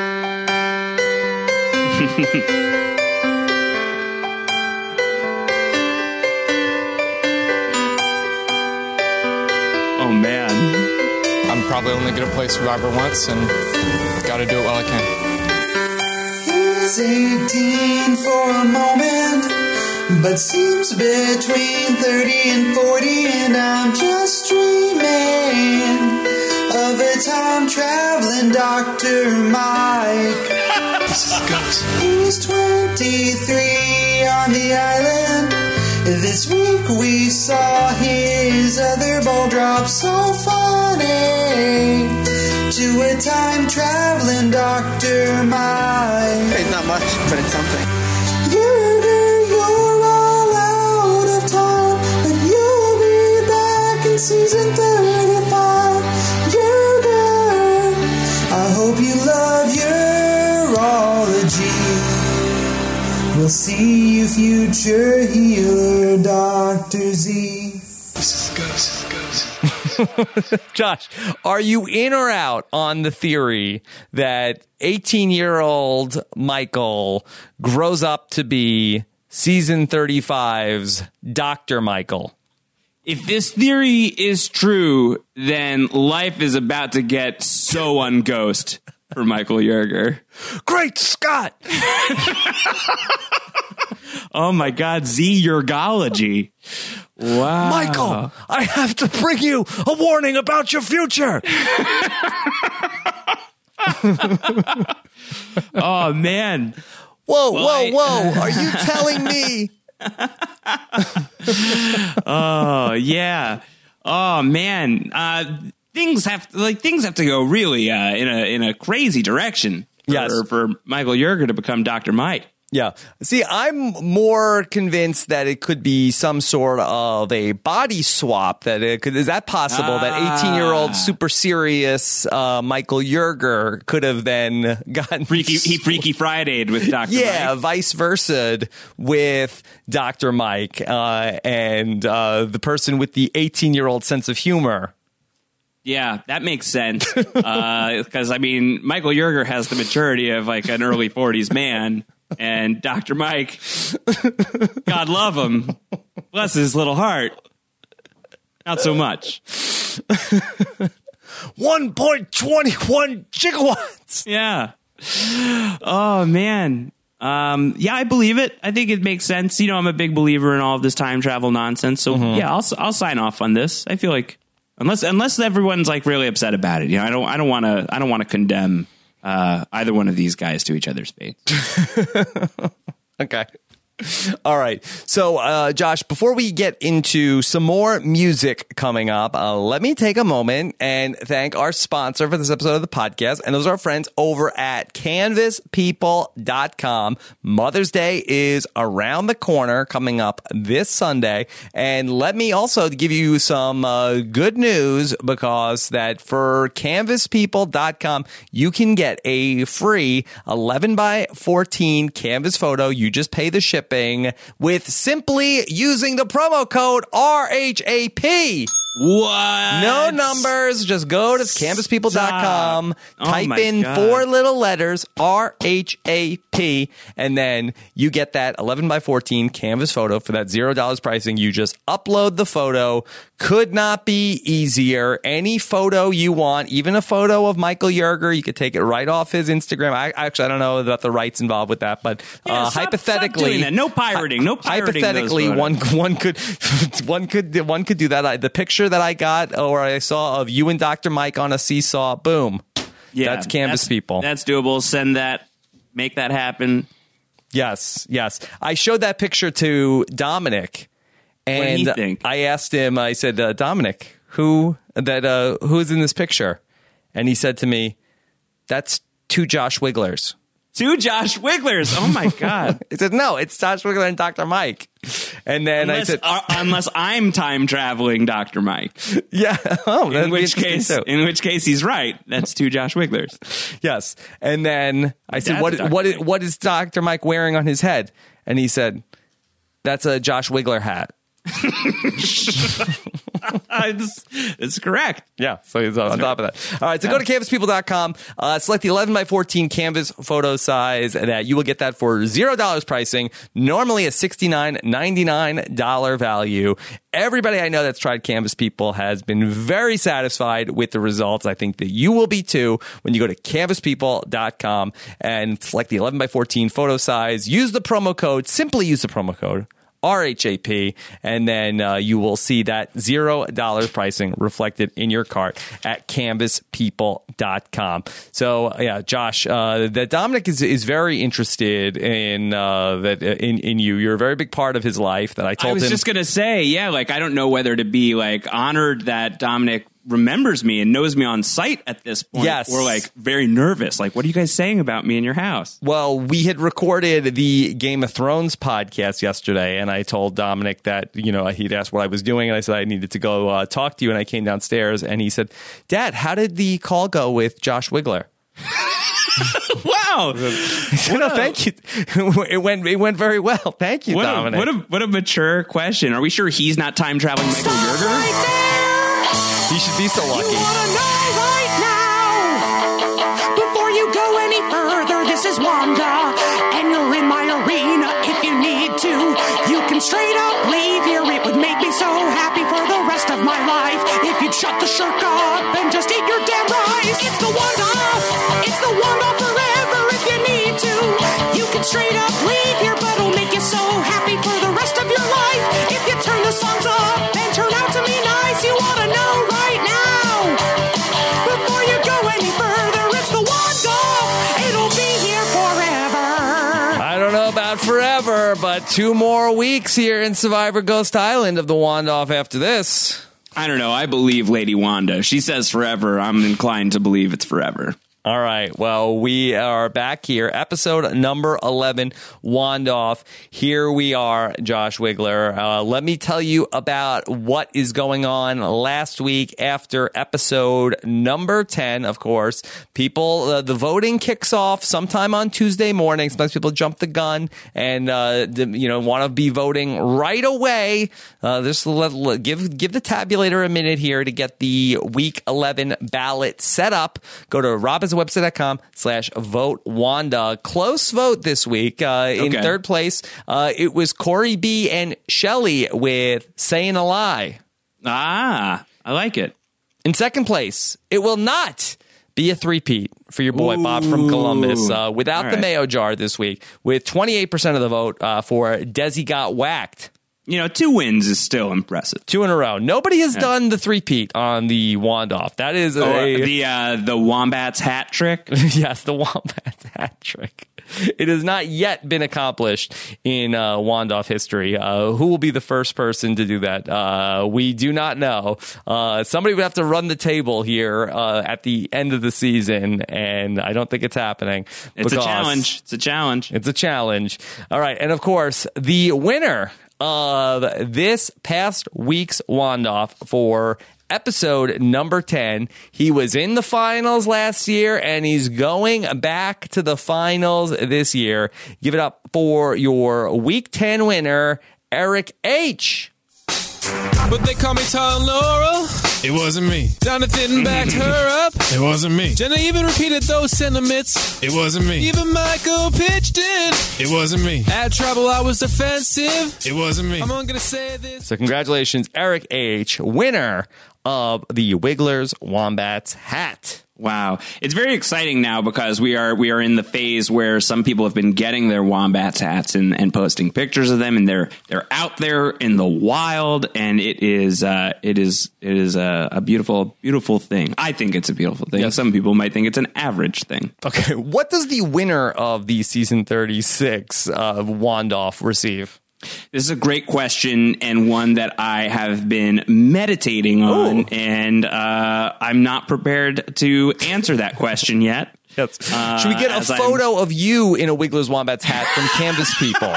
Oh, man. I'm probably only going to play Survivor once, and got to do it while I can. He's 18 for a moment, but seems between 30 and 40, and I'm just dreaming of a time-traveling Dr. Mike. He's 23 on the island. This week we saw his other ball drop, so funny, to a time-traveling Dr. Mike. It's not much, but it's something. You're all out of time, but you'll be back in season 35. You're I hope you love your ology. We'll see you, future healer, Dr. Z. This is good. Josh, are you in or out on the theory that 18-year-old Michael grows up to be season 35's Dr. Michael? If this theory is true, then life is about to get so unghost for Michael Yerger. Great Scott! Oh my God, Z-Yergology. Wow. Michael, I have to bring you a warning about your future. Oh, man. Whoa. Are you telling me? Oh, yeah. Oh, man. Things have to go really in a crazy direction for Michael Yerger to become Dr. Mike. Yeah. See, I'm more convinced that it could be some sort of a body swap. Is that possible? That 18-year-old super serious Michael Yerger could have then gotten Freaky Friday'd with Dr. Mike. Yeah, vice versa with Dr. Mike and the person with the 18-year-old sense of humor. Yeah, that makes sense. Because, I mean, Michael Yerger has the maturity of like an early 40s man. And Dr. Mike, God love him, bless his little heart, not so much. 1.21 gigawatts. Yeah. Oh, man. Yeah, I believe it. I think it makes sense. You know, I'm a big believer in all of this time travel nonsense. So yeah, I'll sign off on this. I feel like unless everyone's like really upset about it, you know, I don't want to condemn either one of these guys to each other's fate. Okay. All right. So, Josh, before we get into some more music coming up, let me take a moment and thank our sponsor for this episode of the podcast. And those are our friends over at CanvasPeople.com. Mother's Day is around the corner, coming up this Sunday. And let me also give you some good news, because that for CanvasPeople.com, you can get a free 11 by 14 canvas photo. You just pay the shipping with simply using the promo code RHAP. What? No numbers. Just go to CanvasPeople.com, type in 4 little letters, RHAP, and then you get that 11 by 14 canvas photo for that $0 pricing. You just upload the photo. Could not be easier. Any photo you want, even a photo of Michael Yerger, you could take it right off his Instagram. I don't know about the rights involved with that, but hypothetically, stop doing that. No pirating. Hypothetically, one could do that. The picture that I got or I saw of you and Dr. Mike on a seesaw, boom. Yeah, that's Canvas People. That's doable. Send that. Make that happen. Yes. I showed that picture to Dominic, and what did he think? I asked him. I said, Dominic, who's in this picture? And he said to me, "That's 2 Josh Wigglers." 2 Josh Wigglers. Oh my God. He said, "No, it's Josh Wigler and Dr. Mike." And then I said, unless I'm time traveling Dr. Mike. Yeah. Oh, in which case he's right. That's 2 Josh Wigglers. Yes. And then I said, what is Dr. Mike wearing on his head? And he said, "That's a Josh Wigler hat." It's correct. Yeah, so he's on top of that. All right, so go to CanvasPeople.com, select the 11 by 14 canvas photo size that you will get that for $0 pricing, normally a $69.99 value. Everybody I know that's tried Canvas People has been very satisfied with the results. I think that you will be too when you go to CanvasPeople.com and select the 11 by 14 photo size. Simply use the promo code RHAP, and then you will see that $0 pricing reflected in your cart at CanvasPeople.com. So yeah, Josh, that Dominic is very interested in in you. You're a very big part of his life. That I told him. I was just gonna say, yeah, like I don't know whether to be like honored that Dominic remembers me and knows me on sight at this point, or like very nervous. Like, what are you guys saying about me in your house? Well, we had recorded the Game of Thrones podcast yesterday, and I told Dominic that, you know, he'd asked what I was doing, and I said I needed to go talk to you, and I came downstairs, and he said, "Dad, how did the call go with Josh Wigler?" Wow. Said, "No, thank you. It went very well. Thank you, Dominic." What a mature question. Are we sure he's not time traveling Michael Yerger? Right he should be so lucky. You wanna know right now, before you go any further, this is Wanda, and you're in my arena if you need to. You can straight up leave here, it would make me so happy for the rest of my life if you'd shut the shirk up and just eat your damn rice. It's the Wanda forever if you need to. You can straight up leave here, but it'll make you so happy for the rest of your life if you turn the songs up and turn out to be nice. You wanna know right now, before you go any further, it's the Wanda. It'll be here forever. I don't know about forever, but 2 more weeks here in Survivor Ghost Island of the Wand-Off after this. I don't know. I believe Lady Wanda. She says forever. I'm inclined to believe it's forever. All right. Well, we are back here. Episode number 11, Wand-Off. Here we are, Josh Wigler. Let me tell you about what is going on last week after episode number 10, of course. People, the voting kicks off sometime on Tuesday morning. Sometimes people jump the gun and, want to be voting right away. Just give the tabulator a minute here to get the week 11 ballot set up. Go to RobbinsWebsite.com/vote-Wanda. Close vote this week. In third place, it was Corey B. and Shelley with Saying a Lie. Ah, I like it. In second place, it will not be a three-peat for your boy Bob from Columbus without the mayo jar this week, with 28% of the vote for Desi Got Whacked. 2 wins is still impressive. 2 in a row. Nobody has done the three-peat on the Wand-Off. That is the Wombat's hat trick? Yes, the Wombat's hat trick. It has not yet been accomplished in Wand-Off history. Who will be the first person to do that? We do not know. Somebody would have to run the table here at the end of the season, and I don't think it's happening. It's a challenge. It's a challenge. All right, and of course, the winner of this past week's Wand-Off for episode number 10. He was in the finals last year, and he's going back to the finals this year. Give it up for your Week 10 winner, Eric H. But they call me Tall Laurel. It wasn't me. Jonathan backed her up. It wasn't me. Jenna even repeated those sentiments. It wasn't me. Even Michael pitched in. It wasn't me. At trouble, I was offensive. It wasn't me. I'm only going to say this. So congratulations, Eric H., winner of the Wigglers Wombats hat. Wow. It's very exciting now because we are in the phase where some people have been getting their Wombats hats and posting pictures of them, and they're out there in the wild, and it is a beautiful, beautiful thing. I think it's a beautiful thing. Yes. Some people might think it's an average thing. Okay. What does the winner of the season 36 Wand-Off receive? This is a great question, and one that I have been meditating on, and I'm not prepared to answer that question yet. Yes. Should we get a photo of you in a Wigglers Wombats hat from Canvas People?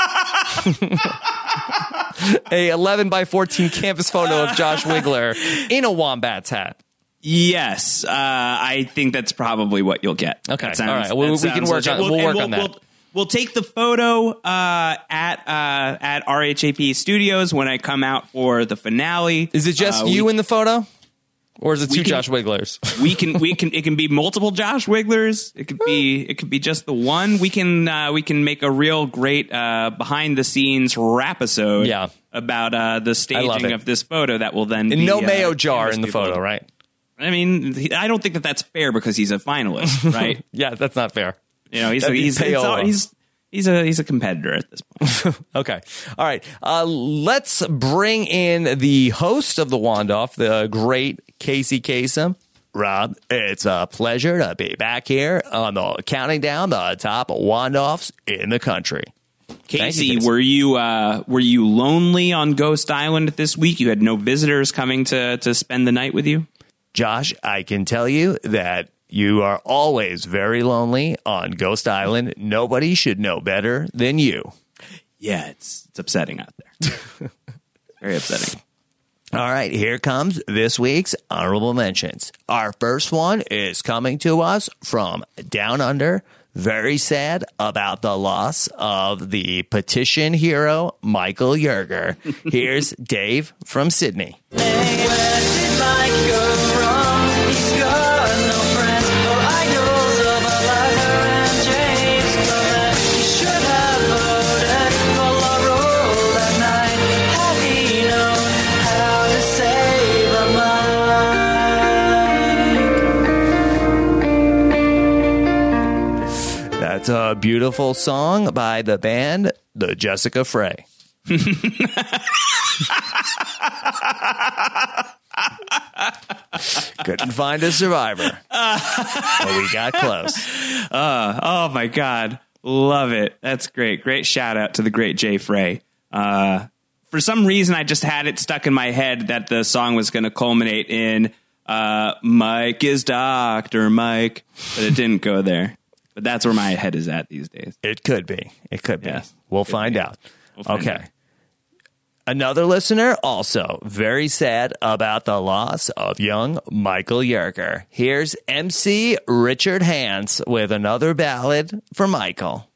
A 11 by 14 canvas photo of Josh Wiggler in a Wombats hat. Yes, I think that's probably what you'll get. Okay, all right. We can work on. We'll work on that. We'll take the photo at RHAP Studios when I come out for the finale. Is it just you in the photo, or is it two Josh Wigglers? We can. It can be multiple Josh Wigglers. It could be just the one. We can make a real great behind the scenes rapisode. Yeah. About the staging of this photo that will then be no mayo jar in the photo, right? I mean, I don't think that that's fair because he's a finalist, right? Yeah, that's not fair. He's a competitor at this point. Okay. All right. Let's bring in the host of the Wand-Off, the great Casey Kasem. Rob, it's a pleasure to be back here on the counting down the top Wand-Offs in the country. Casey, were you lonely on Ghost Island this week? You had no visitors coming to spend the night with you? Josh, I can tell you that you are always very lonely on Ghost Island. Nobody should know better than you. Yeah, it's upsetting out there. Very upsetting. All right, here comes this week's honorable mentions. Our first one is coming to us from Down Under. Very sad about the loss of the petition hero, Michael Yerger. Here's Dave from Sydney. Where did Mike go wrong? He's got no friends or idols of Alaska and James Clement. He should have voted for Laurel that night had he known how to save a Mike. That's a beautiful song by the band, the Jessica Frey. Couldn't find a survivor. But we got close. Oh my God. Love it. That's great. Great shout out to the great Jay Frey. For some reason, I just had it stuck in my head that the song was going to culminate in Mike is Dr. Mike, but it didn't go there. But that's where my head is at these days. It could be. It could be. Yes, we'll find out. Okay. Another listener also very sad about the loss of young Michael Yerger. Here's MC Richard Hance with another ballad for Michael.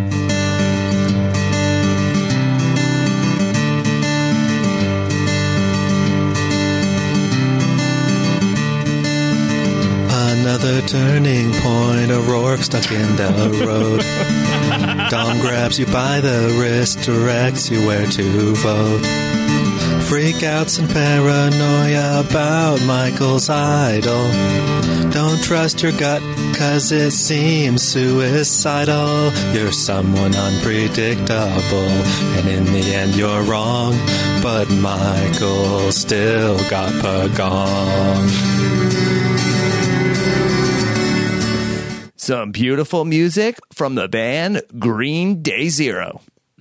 Another turning point, O'Rourke stuck in the road. Dom grabs you by the wrist, directs you where to vote. Freakouts and paranoia about Michael's idol. Don't trust your gut, 'cause it seems suicidal. You're someone unpredictable, and in the end you're wrong. But Michael still got pagong. Some beautiful music from the band Green Day Zero.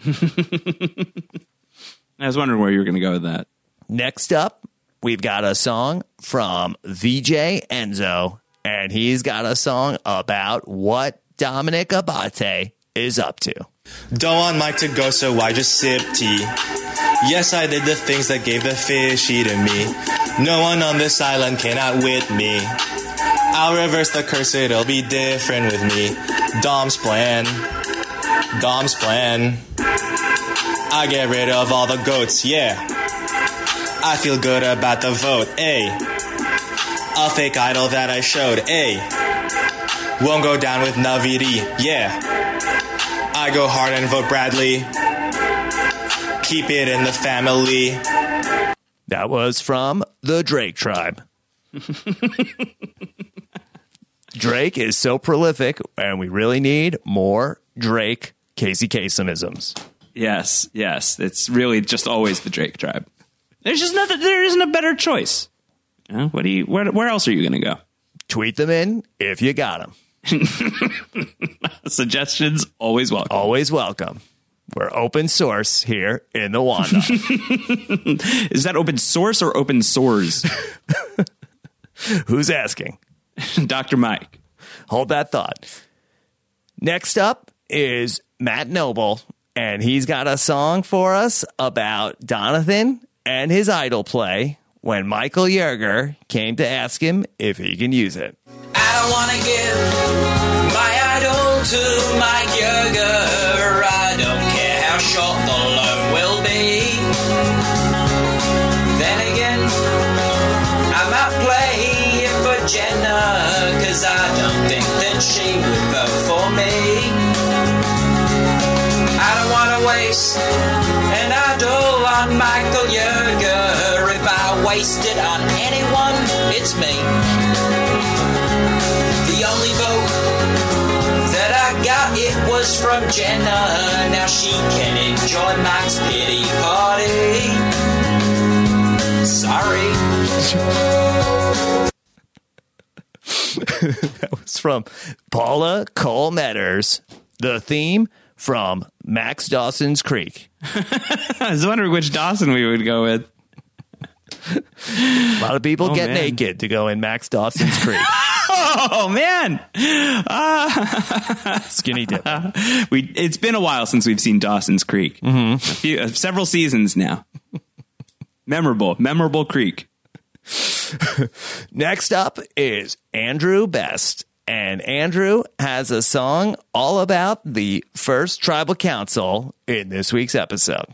I was wondering where you were going to go with that. Next up, we've got a song from VJ Enzo, and he's got a song about what Dominic Abate is up to. Don't want Mike to go, so why just sip tea? Yes, I did the things that gave the fishy to me. No one on this island can outwit me. I'll reverse the curse, it'll be different with me. Dom's plan. Dom's plan. I get rid of all the goats, yeah. I feel good about the vote, ayy. A fake idol that I showed, ayy. Won't go down with Naviri, yeah. I go hard and vote Bradley. Keep it in the family. That was from the Drake Tribe. Drake is so prolific, and we really need more Drake Casey Kasemisms. Yes. It's really just always the Drake Tribe. There isn't a better choice. Where else are you going to go? Tweet them in if you got them. Suggestions, always welcome. Always welcome. We're open source here in the Wanda. Is that open source or open source? Who's asking? Dr. Mike. Hold that thought. Next up is Matt Noble, and he's got a song for us about Donathan and his idol play when Michael Yerger came to ask him if he can use it. I don't want to give my idol to Mike Yerger. I don't care how short the loan will be. Then again, I might play it for Jenna, 'cause I don't think that she would vote for me. I don't want to waste an idol on Michael Yerger. If I waste it on anyone, it's me. The only vote that I got, it was from Jenna. Now she can enjoy Mike's pity party. Sorry. That was from Paula Cole Metters. The theme from Max Dawson's Creek. I was wondering which Dawson we would go with. A lot of people get naked to go in Max Dawson's Creek. Oh, man. Skinny dip. It's been a while since we've seen Dawson's Creek. Mm-hmm. Several seasons now. Memorable creek. Next up is Andrew Best. And Andrew has a song all about the first tribal council in this week's episode.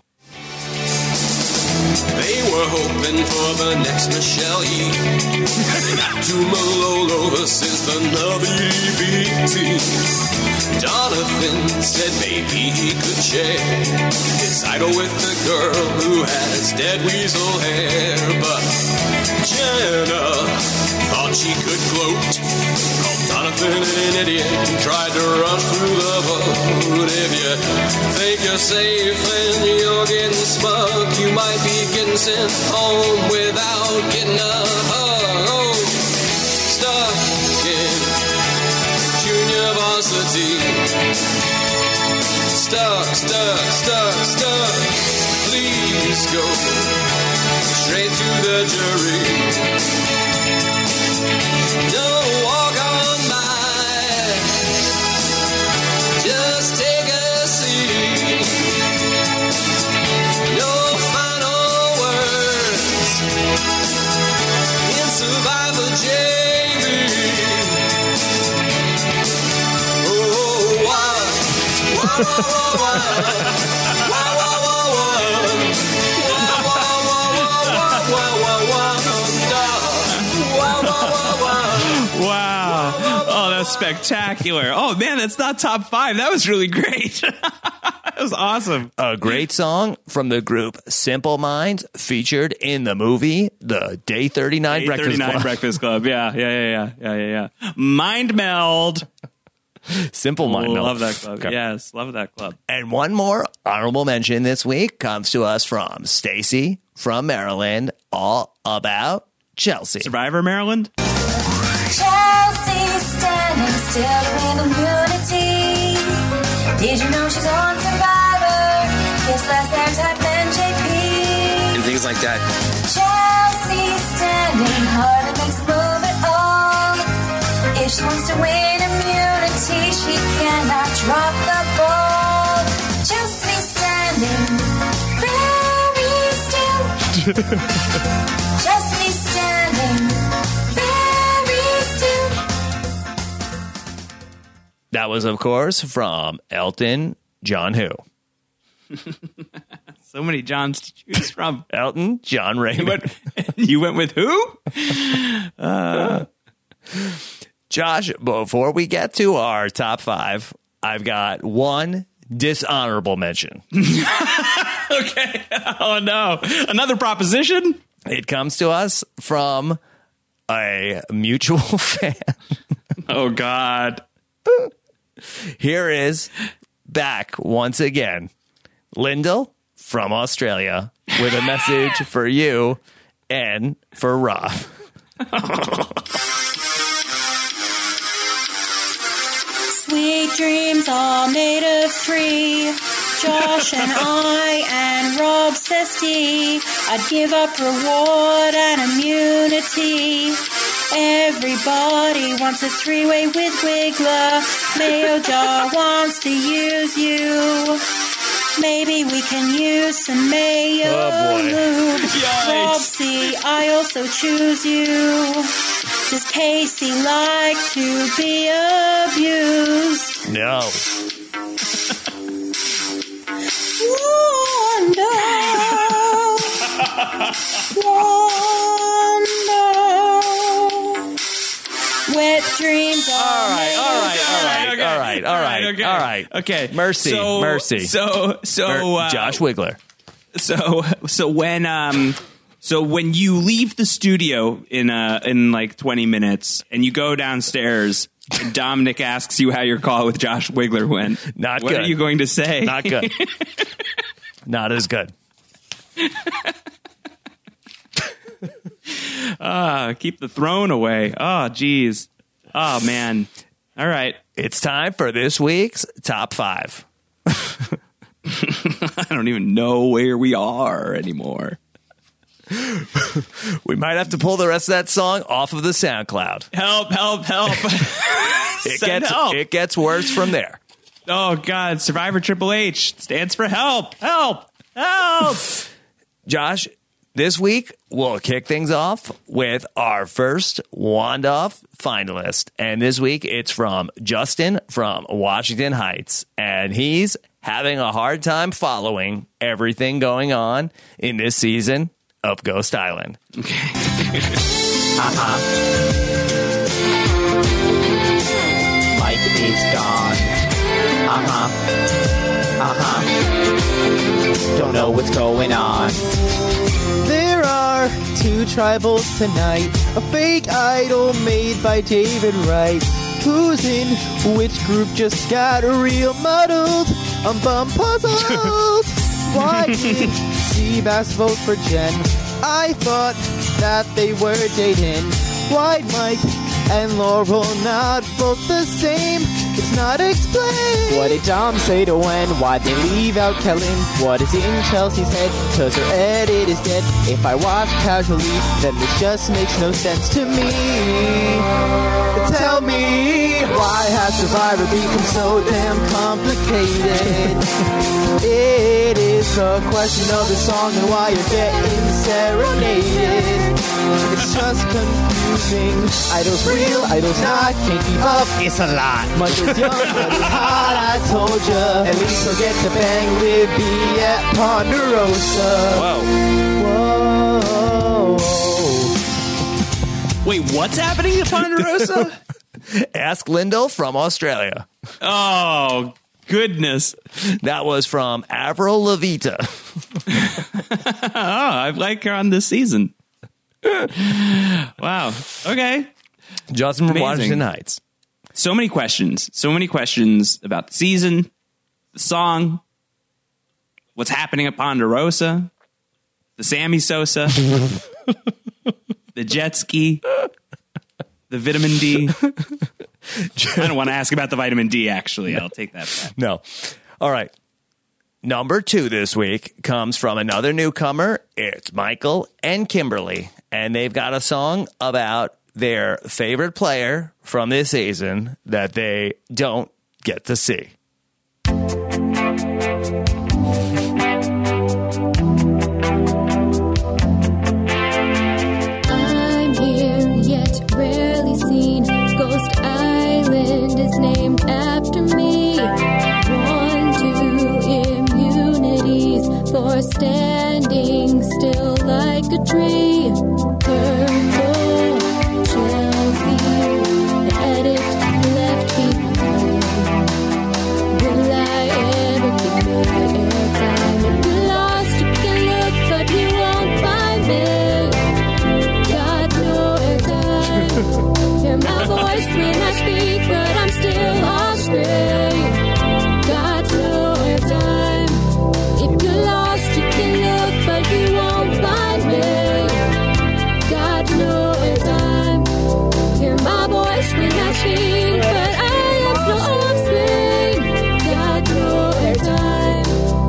They were hoping for the next Michelle Yee. They got to Malolo since the WBT. Jonathan said maybe he could share his idol with the girl who has dead weasel hair. But Jenna thought she could gloat, called Jonathan an idiot and tried to rush through the vote. If you think you're safe and you're getting smug, you might be getting sent home without getting a hug. Stuck in junior varsity. Stuck. Please go straight to the jury. Don't walk on by. Just take a seat. No final words in Survivor JV. Oh, Wow. Oh, that's spectacular. Oh, man, that's not top 5. That was really great. was awesome. A great song from the group Simple Minds, featured in the movie The Day 39 Breakfast Club. Yeah. Mind Meld. Simple Mind Meld. Love that club. Okay. Yes, love that club. And one more honorable mention this week comes to us from Stacy from Maryland, all about Chelsea. Survivor Maryland. Chelsea standing still in immunity. Did you know she's on Survivor? It's less airtime than JP. And things like that. Chelsea standing hard and makes a move at all. If she wants to win immunity, she cannot drop the ball. Chelsea standing very still. Chelsea standing very still. That was, of course, from Elton John who? So many Johns to choose from. Elton John Raymond. You went with who? Josh, before we get to our top 5, I've got one dishonorable mention. Okay. Oh, no. Another proposition? It comes to us from a mutual fan. Oh, God. Here is back once again, Lyndall from Australia with a message for you and for Rob. Sweet dreams are made of 3. Josh and I and Rob Sesty. I'd give up reward and immunity. Everybody wants a 3-way with Wiggler. Mayo Jar wants to use you. Maybe we can use some mayo lube. Rob C, I also choose you. Does Casey like to be abused? No. Wonder. Wet dreams are All right. Okay. Mercy. So Josh Wiggler. So when you leave the studio in like 20 minutes and you go downstairs, and Dominic asks you how your call with Josh Wiggler went. Not what good. What are you going to say? Not good. Not as good. Keep the throne away. Oh, geez. Oh, man. All right. It's time for this week's top 5. I don't even know where we are anymore. We might have to pull the rest of that song off of the SoundCloud. Help. It gets worse from there. Oh, God. Survivor Triple H stands for help. Josh, this week we'll kick things off with our first Wand-Off finalist. And this week it's from Justin from Washington Heights. And he's having a hard time following everything going on in this season of Ghost Island. Mike is gone. Don't know what's going on. There are 2 tribals tonight. A fake idol made by David Wright. Who's in which group just got real muddled? I'm bum puzzled. Why did Seabass vote for Jen? I thought that they were dating. Why'd Mike and Laurel not vote the same? It's not explained. What did Dom say to Wen? Why'd they leave out Kellen? What is in Chelsea's head? Cause her edit is dead. If I watch casually, then this just makes no sense to me. Tell me, why has Survivor become so damn complicated? It is the question of the song and why you're getting serenaded. It's just confusing. Idols real, idols not, can't keep up. It's a lot. Michael's young, but he's hot, I told ya. At least he'll get to bang Libby at Ponderosa. Whoa. Wait, what's happening at Ponderosa? Ask Lyndall from Australia. Oh, goodness. That was from Avril Lavigne. I like her on this season. Wow. Okay. Justin from Amazing. Washington Heights. So many questions. So many questions about the season, the song, what's happening at Ponderosa, the Sammy Sosa, the jet ski, the vitamin D. I don't want to ask about the vitamin D, actually. I'll take that back. No. All right. Number 2 this week comes from another newcomer. It's Michael and Kimberly. And they've got a song about their favorite player from this season that they don't get to see. I'm here, yet rarely seen. Ghost Island is named after me. 1, 2 immunities for standing still like a tree. Purple, Chelsea, the edit left behind. Will I ever get my airtime? If you're lost, you can look, but you won't find me. Got no airtime. Hear my voice when I speak, but I'm still on screen. Got no airtime. If you're lost, you can look, but you won't find me. Got no airtime. Hear my voice when I speak, but I am so off screen. Got no airtime.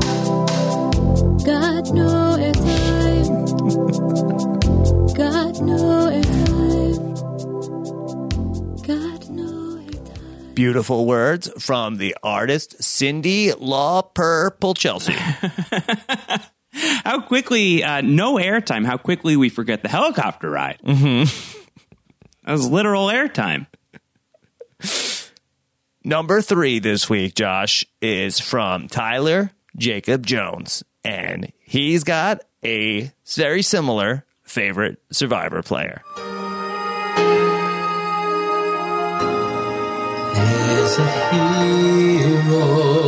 Got no airtime. Got no airtime. Got no airtime. Beautiful words from the artist Cindy Purple Chelsea. How quickly, no airtime, how quickly we forget the helicopter ride. Mm-hmm. That was literal airtime. Number 3 this week, Josh, is from Tyler Jacob Jones. And he's got a very similar favorite Survivor player. There's a hero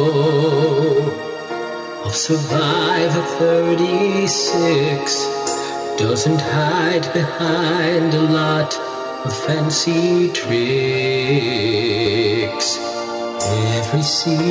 of Survivor 36. Doesn't hide behind a lot of fancy tricks. Every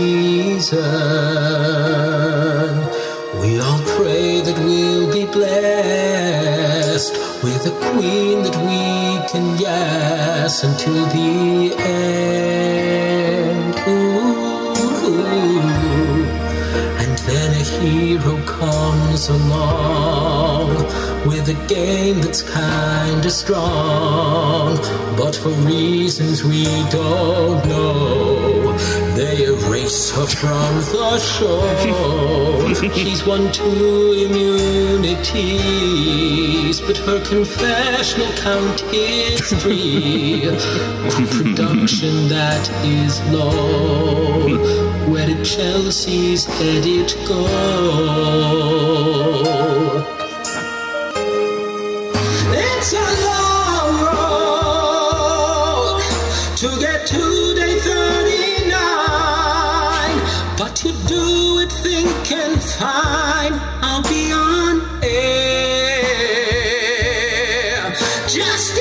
season, we all pray that we'll be blessed with a queen that we can yes until the end. Ooh. And then a hero comes along with a game that's kinda strong, but for reasons we don't know, they erase her from the show. She's won 2 immunities, but her confessional count is 3. On production that is low, where did Chelsea's edit go? It's a long road to get to day 39, but you do it thinking fine, I'll be on air. Just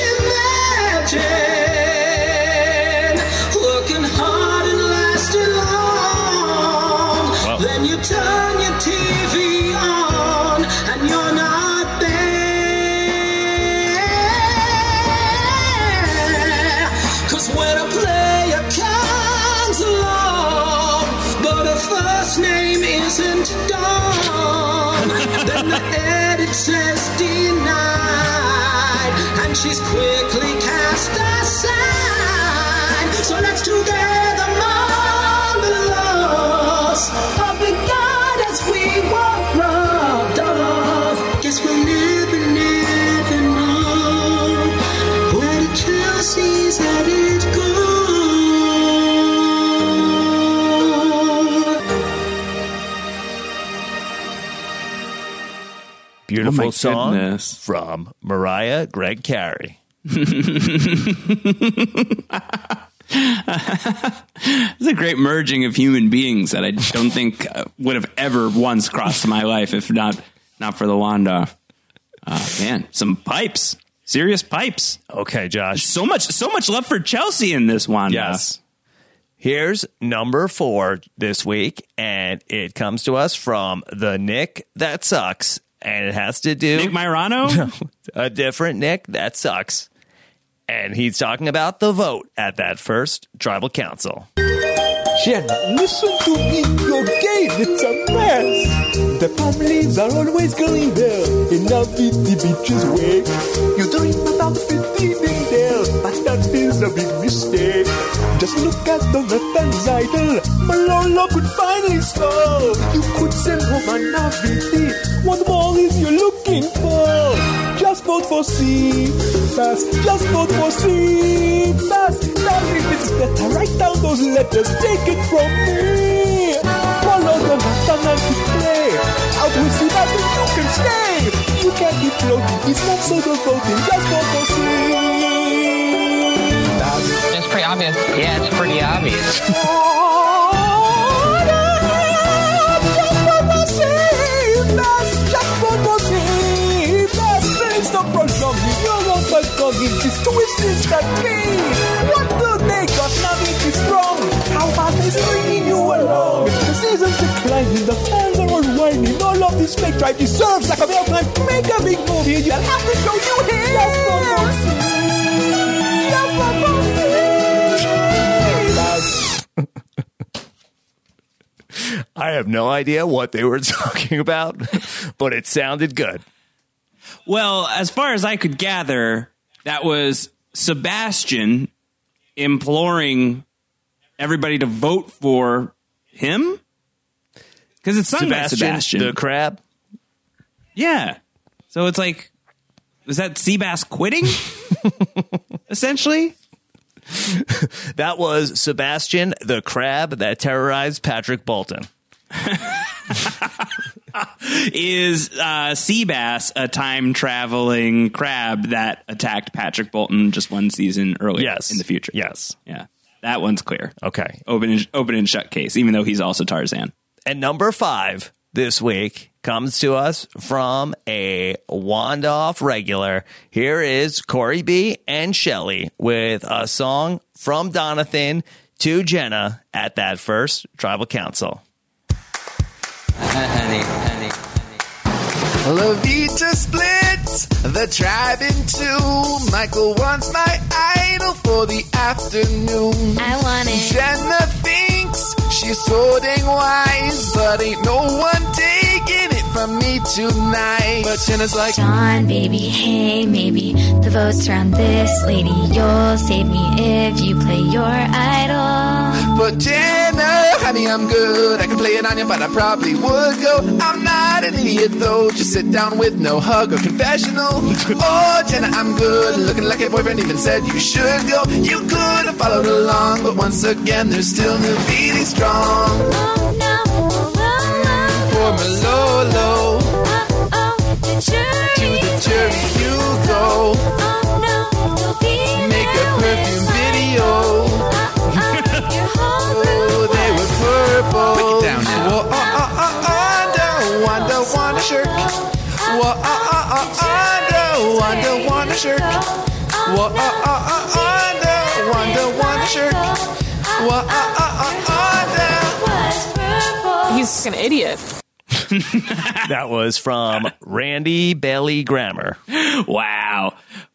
imagine looking hard and lasting long. Wow. Then you turn your TV on and you're not there. 'Cause when a player comes along, but her first name isn't Dawn, then the edit says denied, and she's quickly cast aside. So let's together mourn the loss of the goddess we were robbed of. Guess we'll never, never know where the Chelsea's edit go. Beautiful Oh, song goodness. from Mariah Greg Carey. It's a great merging of human beings that I don't think would have ever once crossed my life if not for the Wanda. Man, some pipes. Serious pipes. Okay, Josh. So much love for Chelsea in this, Wanda. Yes. Here's number 4 this week, and it comes to us from the Nick That Sucks, and it has to do... Nick Myrano? No, a different Nick That Sucks. And he's talking about the vote at that first tribal council. Jenna, listen to me, your game, it's a mess. The families are always going there, in a bitty beaches way. You dream about fitting there, but that is a big mistake. Just look at Jonathan's idol, Malolo could finally score. You could send home a Naviti, what more is you looking for? Just vote for C-Bass, just vote for C-Bass. That is better, write down those letters, take it from me. Follow Jonathan and his play. Out with C-Bass and you can stay. You can't be floating, it's not so the voting, just vote for C-Bass. It's pretty obvious. Yeah, it's pretty obvious. Stop prolonging your own bugging. This twist is the key. What do they got? Now it is wrong. How about they stringing you along? The season's declining, the fans are all whining. All of this fake drive deserves like a real time to make a big movie. You'll have to show you here. Just for I have no idea what they were talking about, but it sounded good. Well, as far as I could gather, that was Sebastian imploring everybody to vote for him? Because it's sung by Sebastian. The crab? Yeah. So it's like, was that Seabass quitting? Essentially? That was Sebastian the crab that terrorized Patrick Bolton. Is Seabass a time-traveling crab that attacked Patrick Bolton just one season earlier in the future? Yes. Yeah. That one's clear. Okay. Open and shut case, even though he's also Tarzan. And number 5 this week comes to us from a Wandoff regular. Here is Corey B. and Shelley with a song from Donathan to Jenna at that first tribal council. Honey. Levita splits the tribe in two. Michael wants my idol for the afternoon. I want it. Jenna thinks she's so dang wise, but ain't no one taking it from me tonight. But Jenna's like, John, baby, hey, maybe the vote's around this lady. You'll save me if you play your idol. but Jenna, honey, I'm good. I can play it on you, but I probably would go. I'm not an idiot though. Just sit down with no hug or confessional. Oh, Jenna, I'm good. Looking like your boyfriend even said you should go. You could have followed along, but once again, there's still new beating strong. Oh no, for Malolo. The jury to the jury you go. Oh no, make a perfume video. Oh, they were purple. Break it down now. Wanda shirk. Wanda shirk. Wanda shirk. He's an idiot. That was from Randy Bailey Grammer. Wow.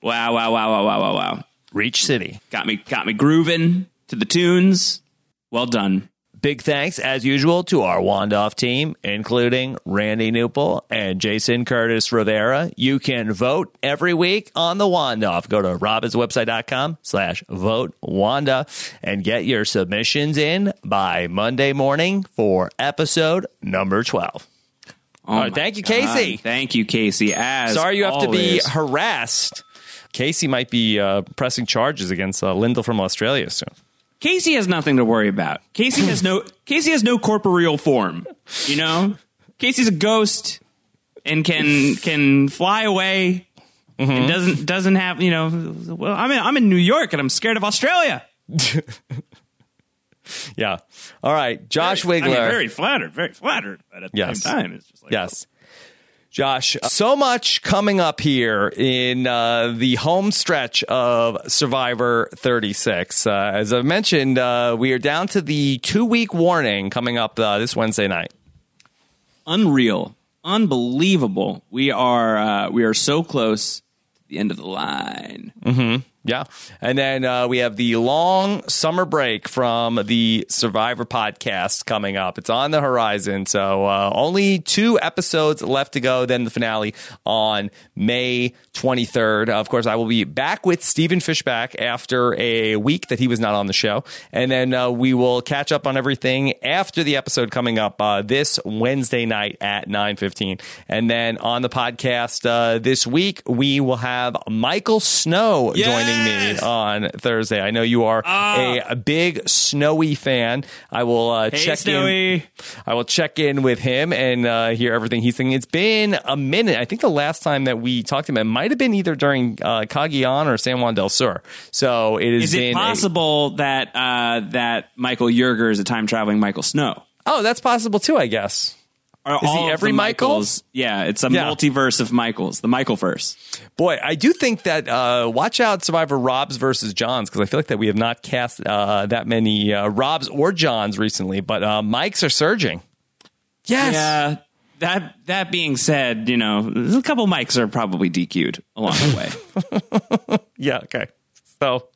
Reach City. Got me grooving to the tunes. Well done. Big thanks, as usual, to our Wandoff team, including Randy Newpel and Jason Curtis Rivera. You can vote every week on the Wandoff. Go to robinswebsite.com/vote-Wanda and get your submissions in by Monday morning for episode number 12. All right, thank you, Casey. Thank you, Casey. Sorry you have to be always. harassed. Casey might be pressing charges against Lyndall from Australia soon. Casey has nothing to worry about. Casey has no corporeal form. You know, Casey's a ghost and can fly away and doesn't have, you know. Well, I'm in New York and I'm scared of Australia. Yeah. All right. Josh Wigler. Very flattered, but at the same time, it's just like, yes. Josh, so much coming up here in the home stretch of Survivor 36. As I mentioned, we are down to the 2-week warning coming up this Wednesday night. Unreal. Unbelievable. We are so close to the end of the line. Mm-hmm. Yeah. And then we have the long summer break from the Survivor podcast coming up. It's on the horizon. So only 2 episodes left to go. Then the finale on May 23rd. Of course, I will be back with Stephen Fishback after a week that he was not on the show. And then we will catch up on everything after the episode coming up this Wednesday night at 9:15. And then on the podcast this week, we will have Michael Snow joining me on Thursday. I know you are a big Snowy fan. I will check in. I will check in with him and hear everything he's thinking. It's been a minute. I think the last time that we talked to him, it might have been either during Cagayan or San Juan del Sur. So it has been. Is it possible that that Michael Yerger is a time traveling Michael Snow? Oh, that's possible too, I guess. Is he every Michaels? Yeah, it's a multiverse of Michaels, the Michaelverse. Boy, I do think that watch out Survivor Robs versus Johns, because I feel like that we have not cast that many Robs or Johns recently, but Mikes are surging. Yes. Yeah. That being said, you know, a couple mics are probably DQ'd along the way. Yeah, okay. So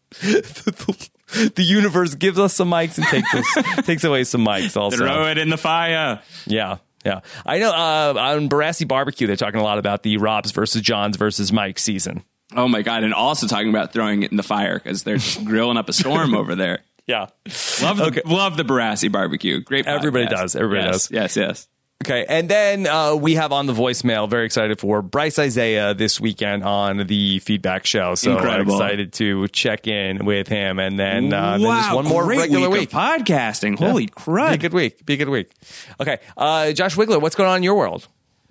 the universe gives us some mics and takes away some mics also. Throw it in the fire. Yeah. Yeah, I know on Barassi Barbecue, they're talking a lot about the Robs versus Johns versus Mike season. Oh, my God. And also talking about throwing it in the fire because they're just grilling up a storm over there. Yeah. Love the Barassi Barbecue. Great podcast. Everybody does. Everybody does. Yes. Okay, and then we have on the voicemail, very excited for Bryce Isaiah this weekend on the Feedback Show. So excited to check in with him. And then, then just one more regular week of podcasting. Holy crud. Be a good week. Okay, Josh Wigler, what's going on in your world?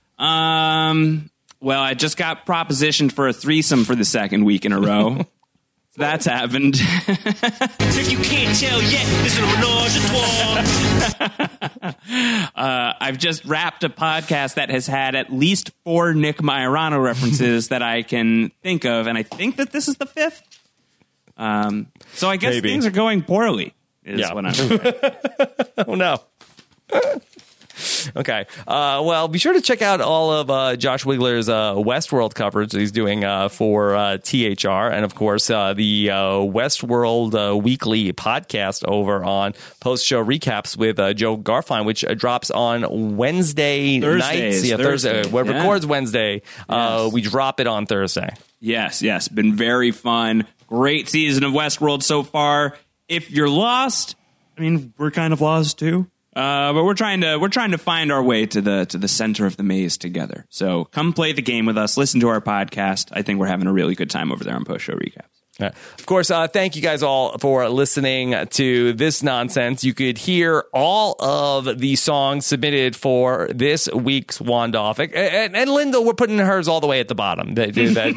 Well, I just got propositioned for a threesome for the second week in a row. That's happened. If you can't tell yet, this is a menage a trois. I've just wrapped a podcast that has had at least 4 Nick Majorano references that I can think of, and I think that this is the 5th. So I guess things are going poorly, is what I'm saying. Oh, no. Okay. Well, be sure to check out all of Josh Wigler's Westworld coverage that he's doing for THR. And, of course, the Westworld Weekly podcast over on Post-Show Recaps with Joe Garfine, which drops on Wednesday nights. Yeah, Thursday. Records Wednesday. We drop it on Thursday. Yes. Been very fun. Great season of Westworld so far. If you're lost, I mean, we're kind of lost, too. But we're trying to find our way to the center of the maze together. So come play the game with us. Listen to our podcast. I think we're having a really good time over there on Post Show Recaps. Of course, thank you guys all for listening to this nonsense. You could hear all of the songs submitted for this week's Wand-Off. And Linda, we're putting hers all the way at the bottom. If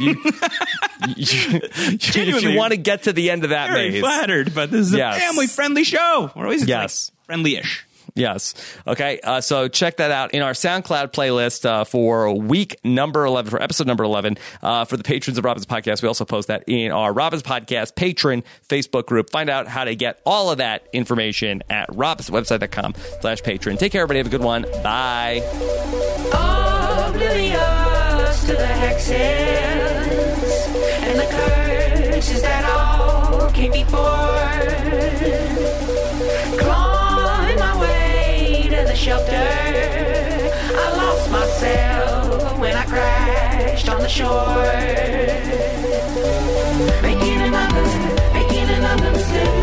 you want to get to the end of that maze. Very flattered, but this is a family-friendly show. Or at least it's friendly-ish. Yes. Okay. So check that out in our SoundCloud playlist for week number 11, for episode number 11, for the patrons of Robin's Podcast. We also post that in our Robin's Podcast patron Facebook group. Find out how to get all of that information at robinswebsite.com/patron. Take care, everybody. Have a good one. Bye. Oblivious to the hexes and the curses that all came before. The shelter, I lost myself when I crashed on the shore, making another mistake.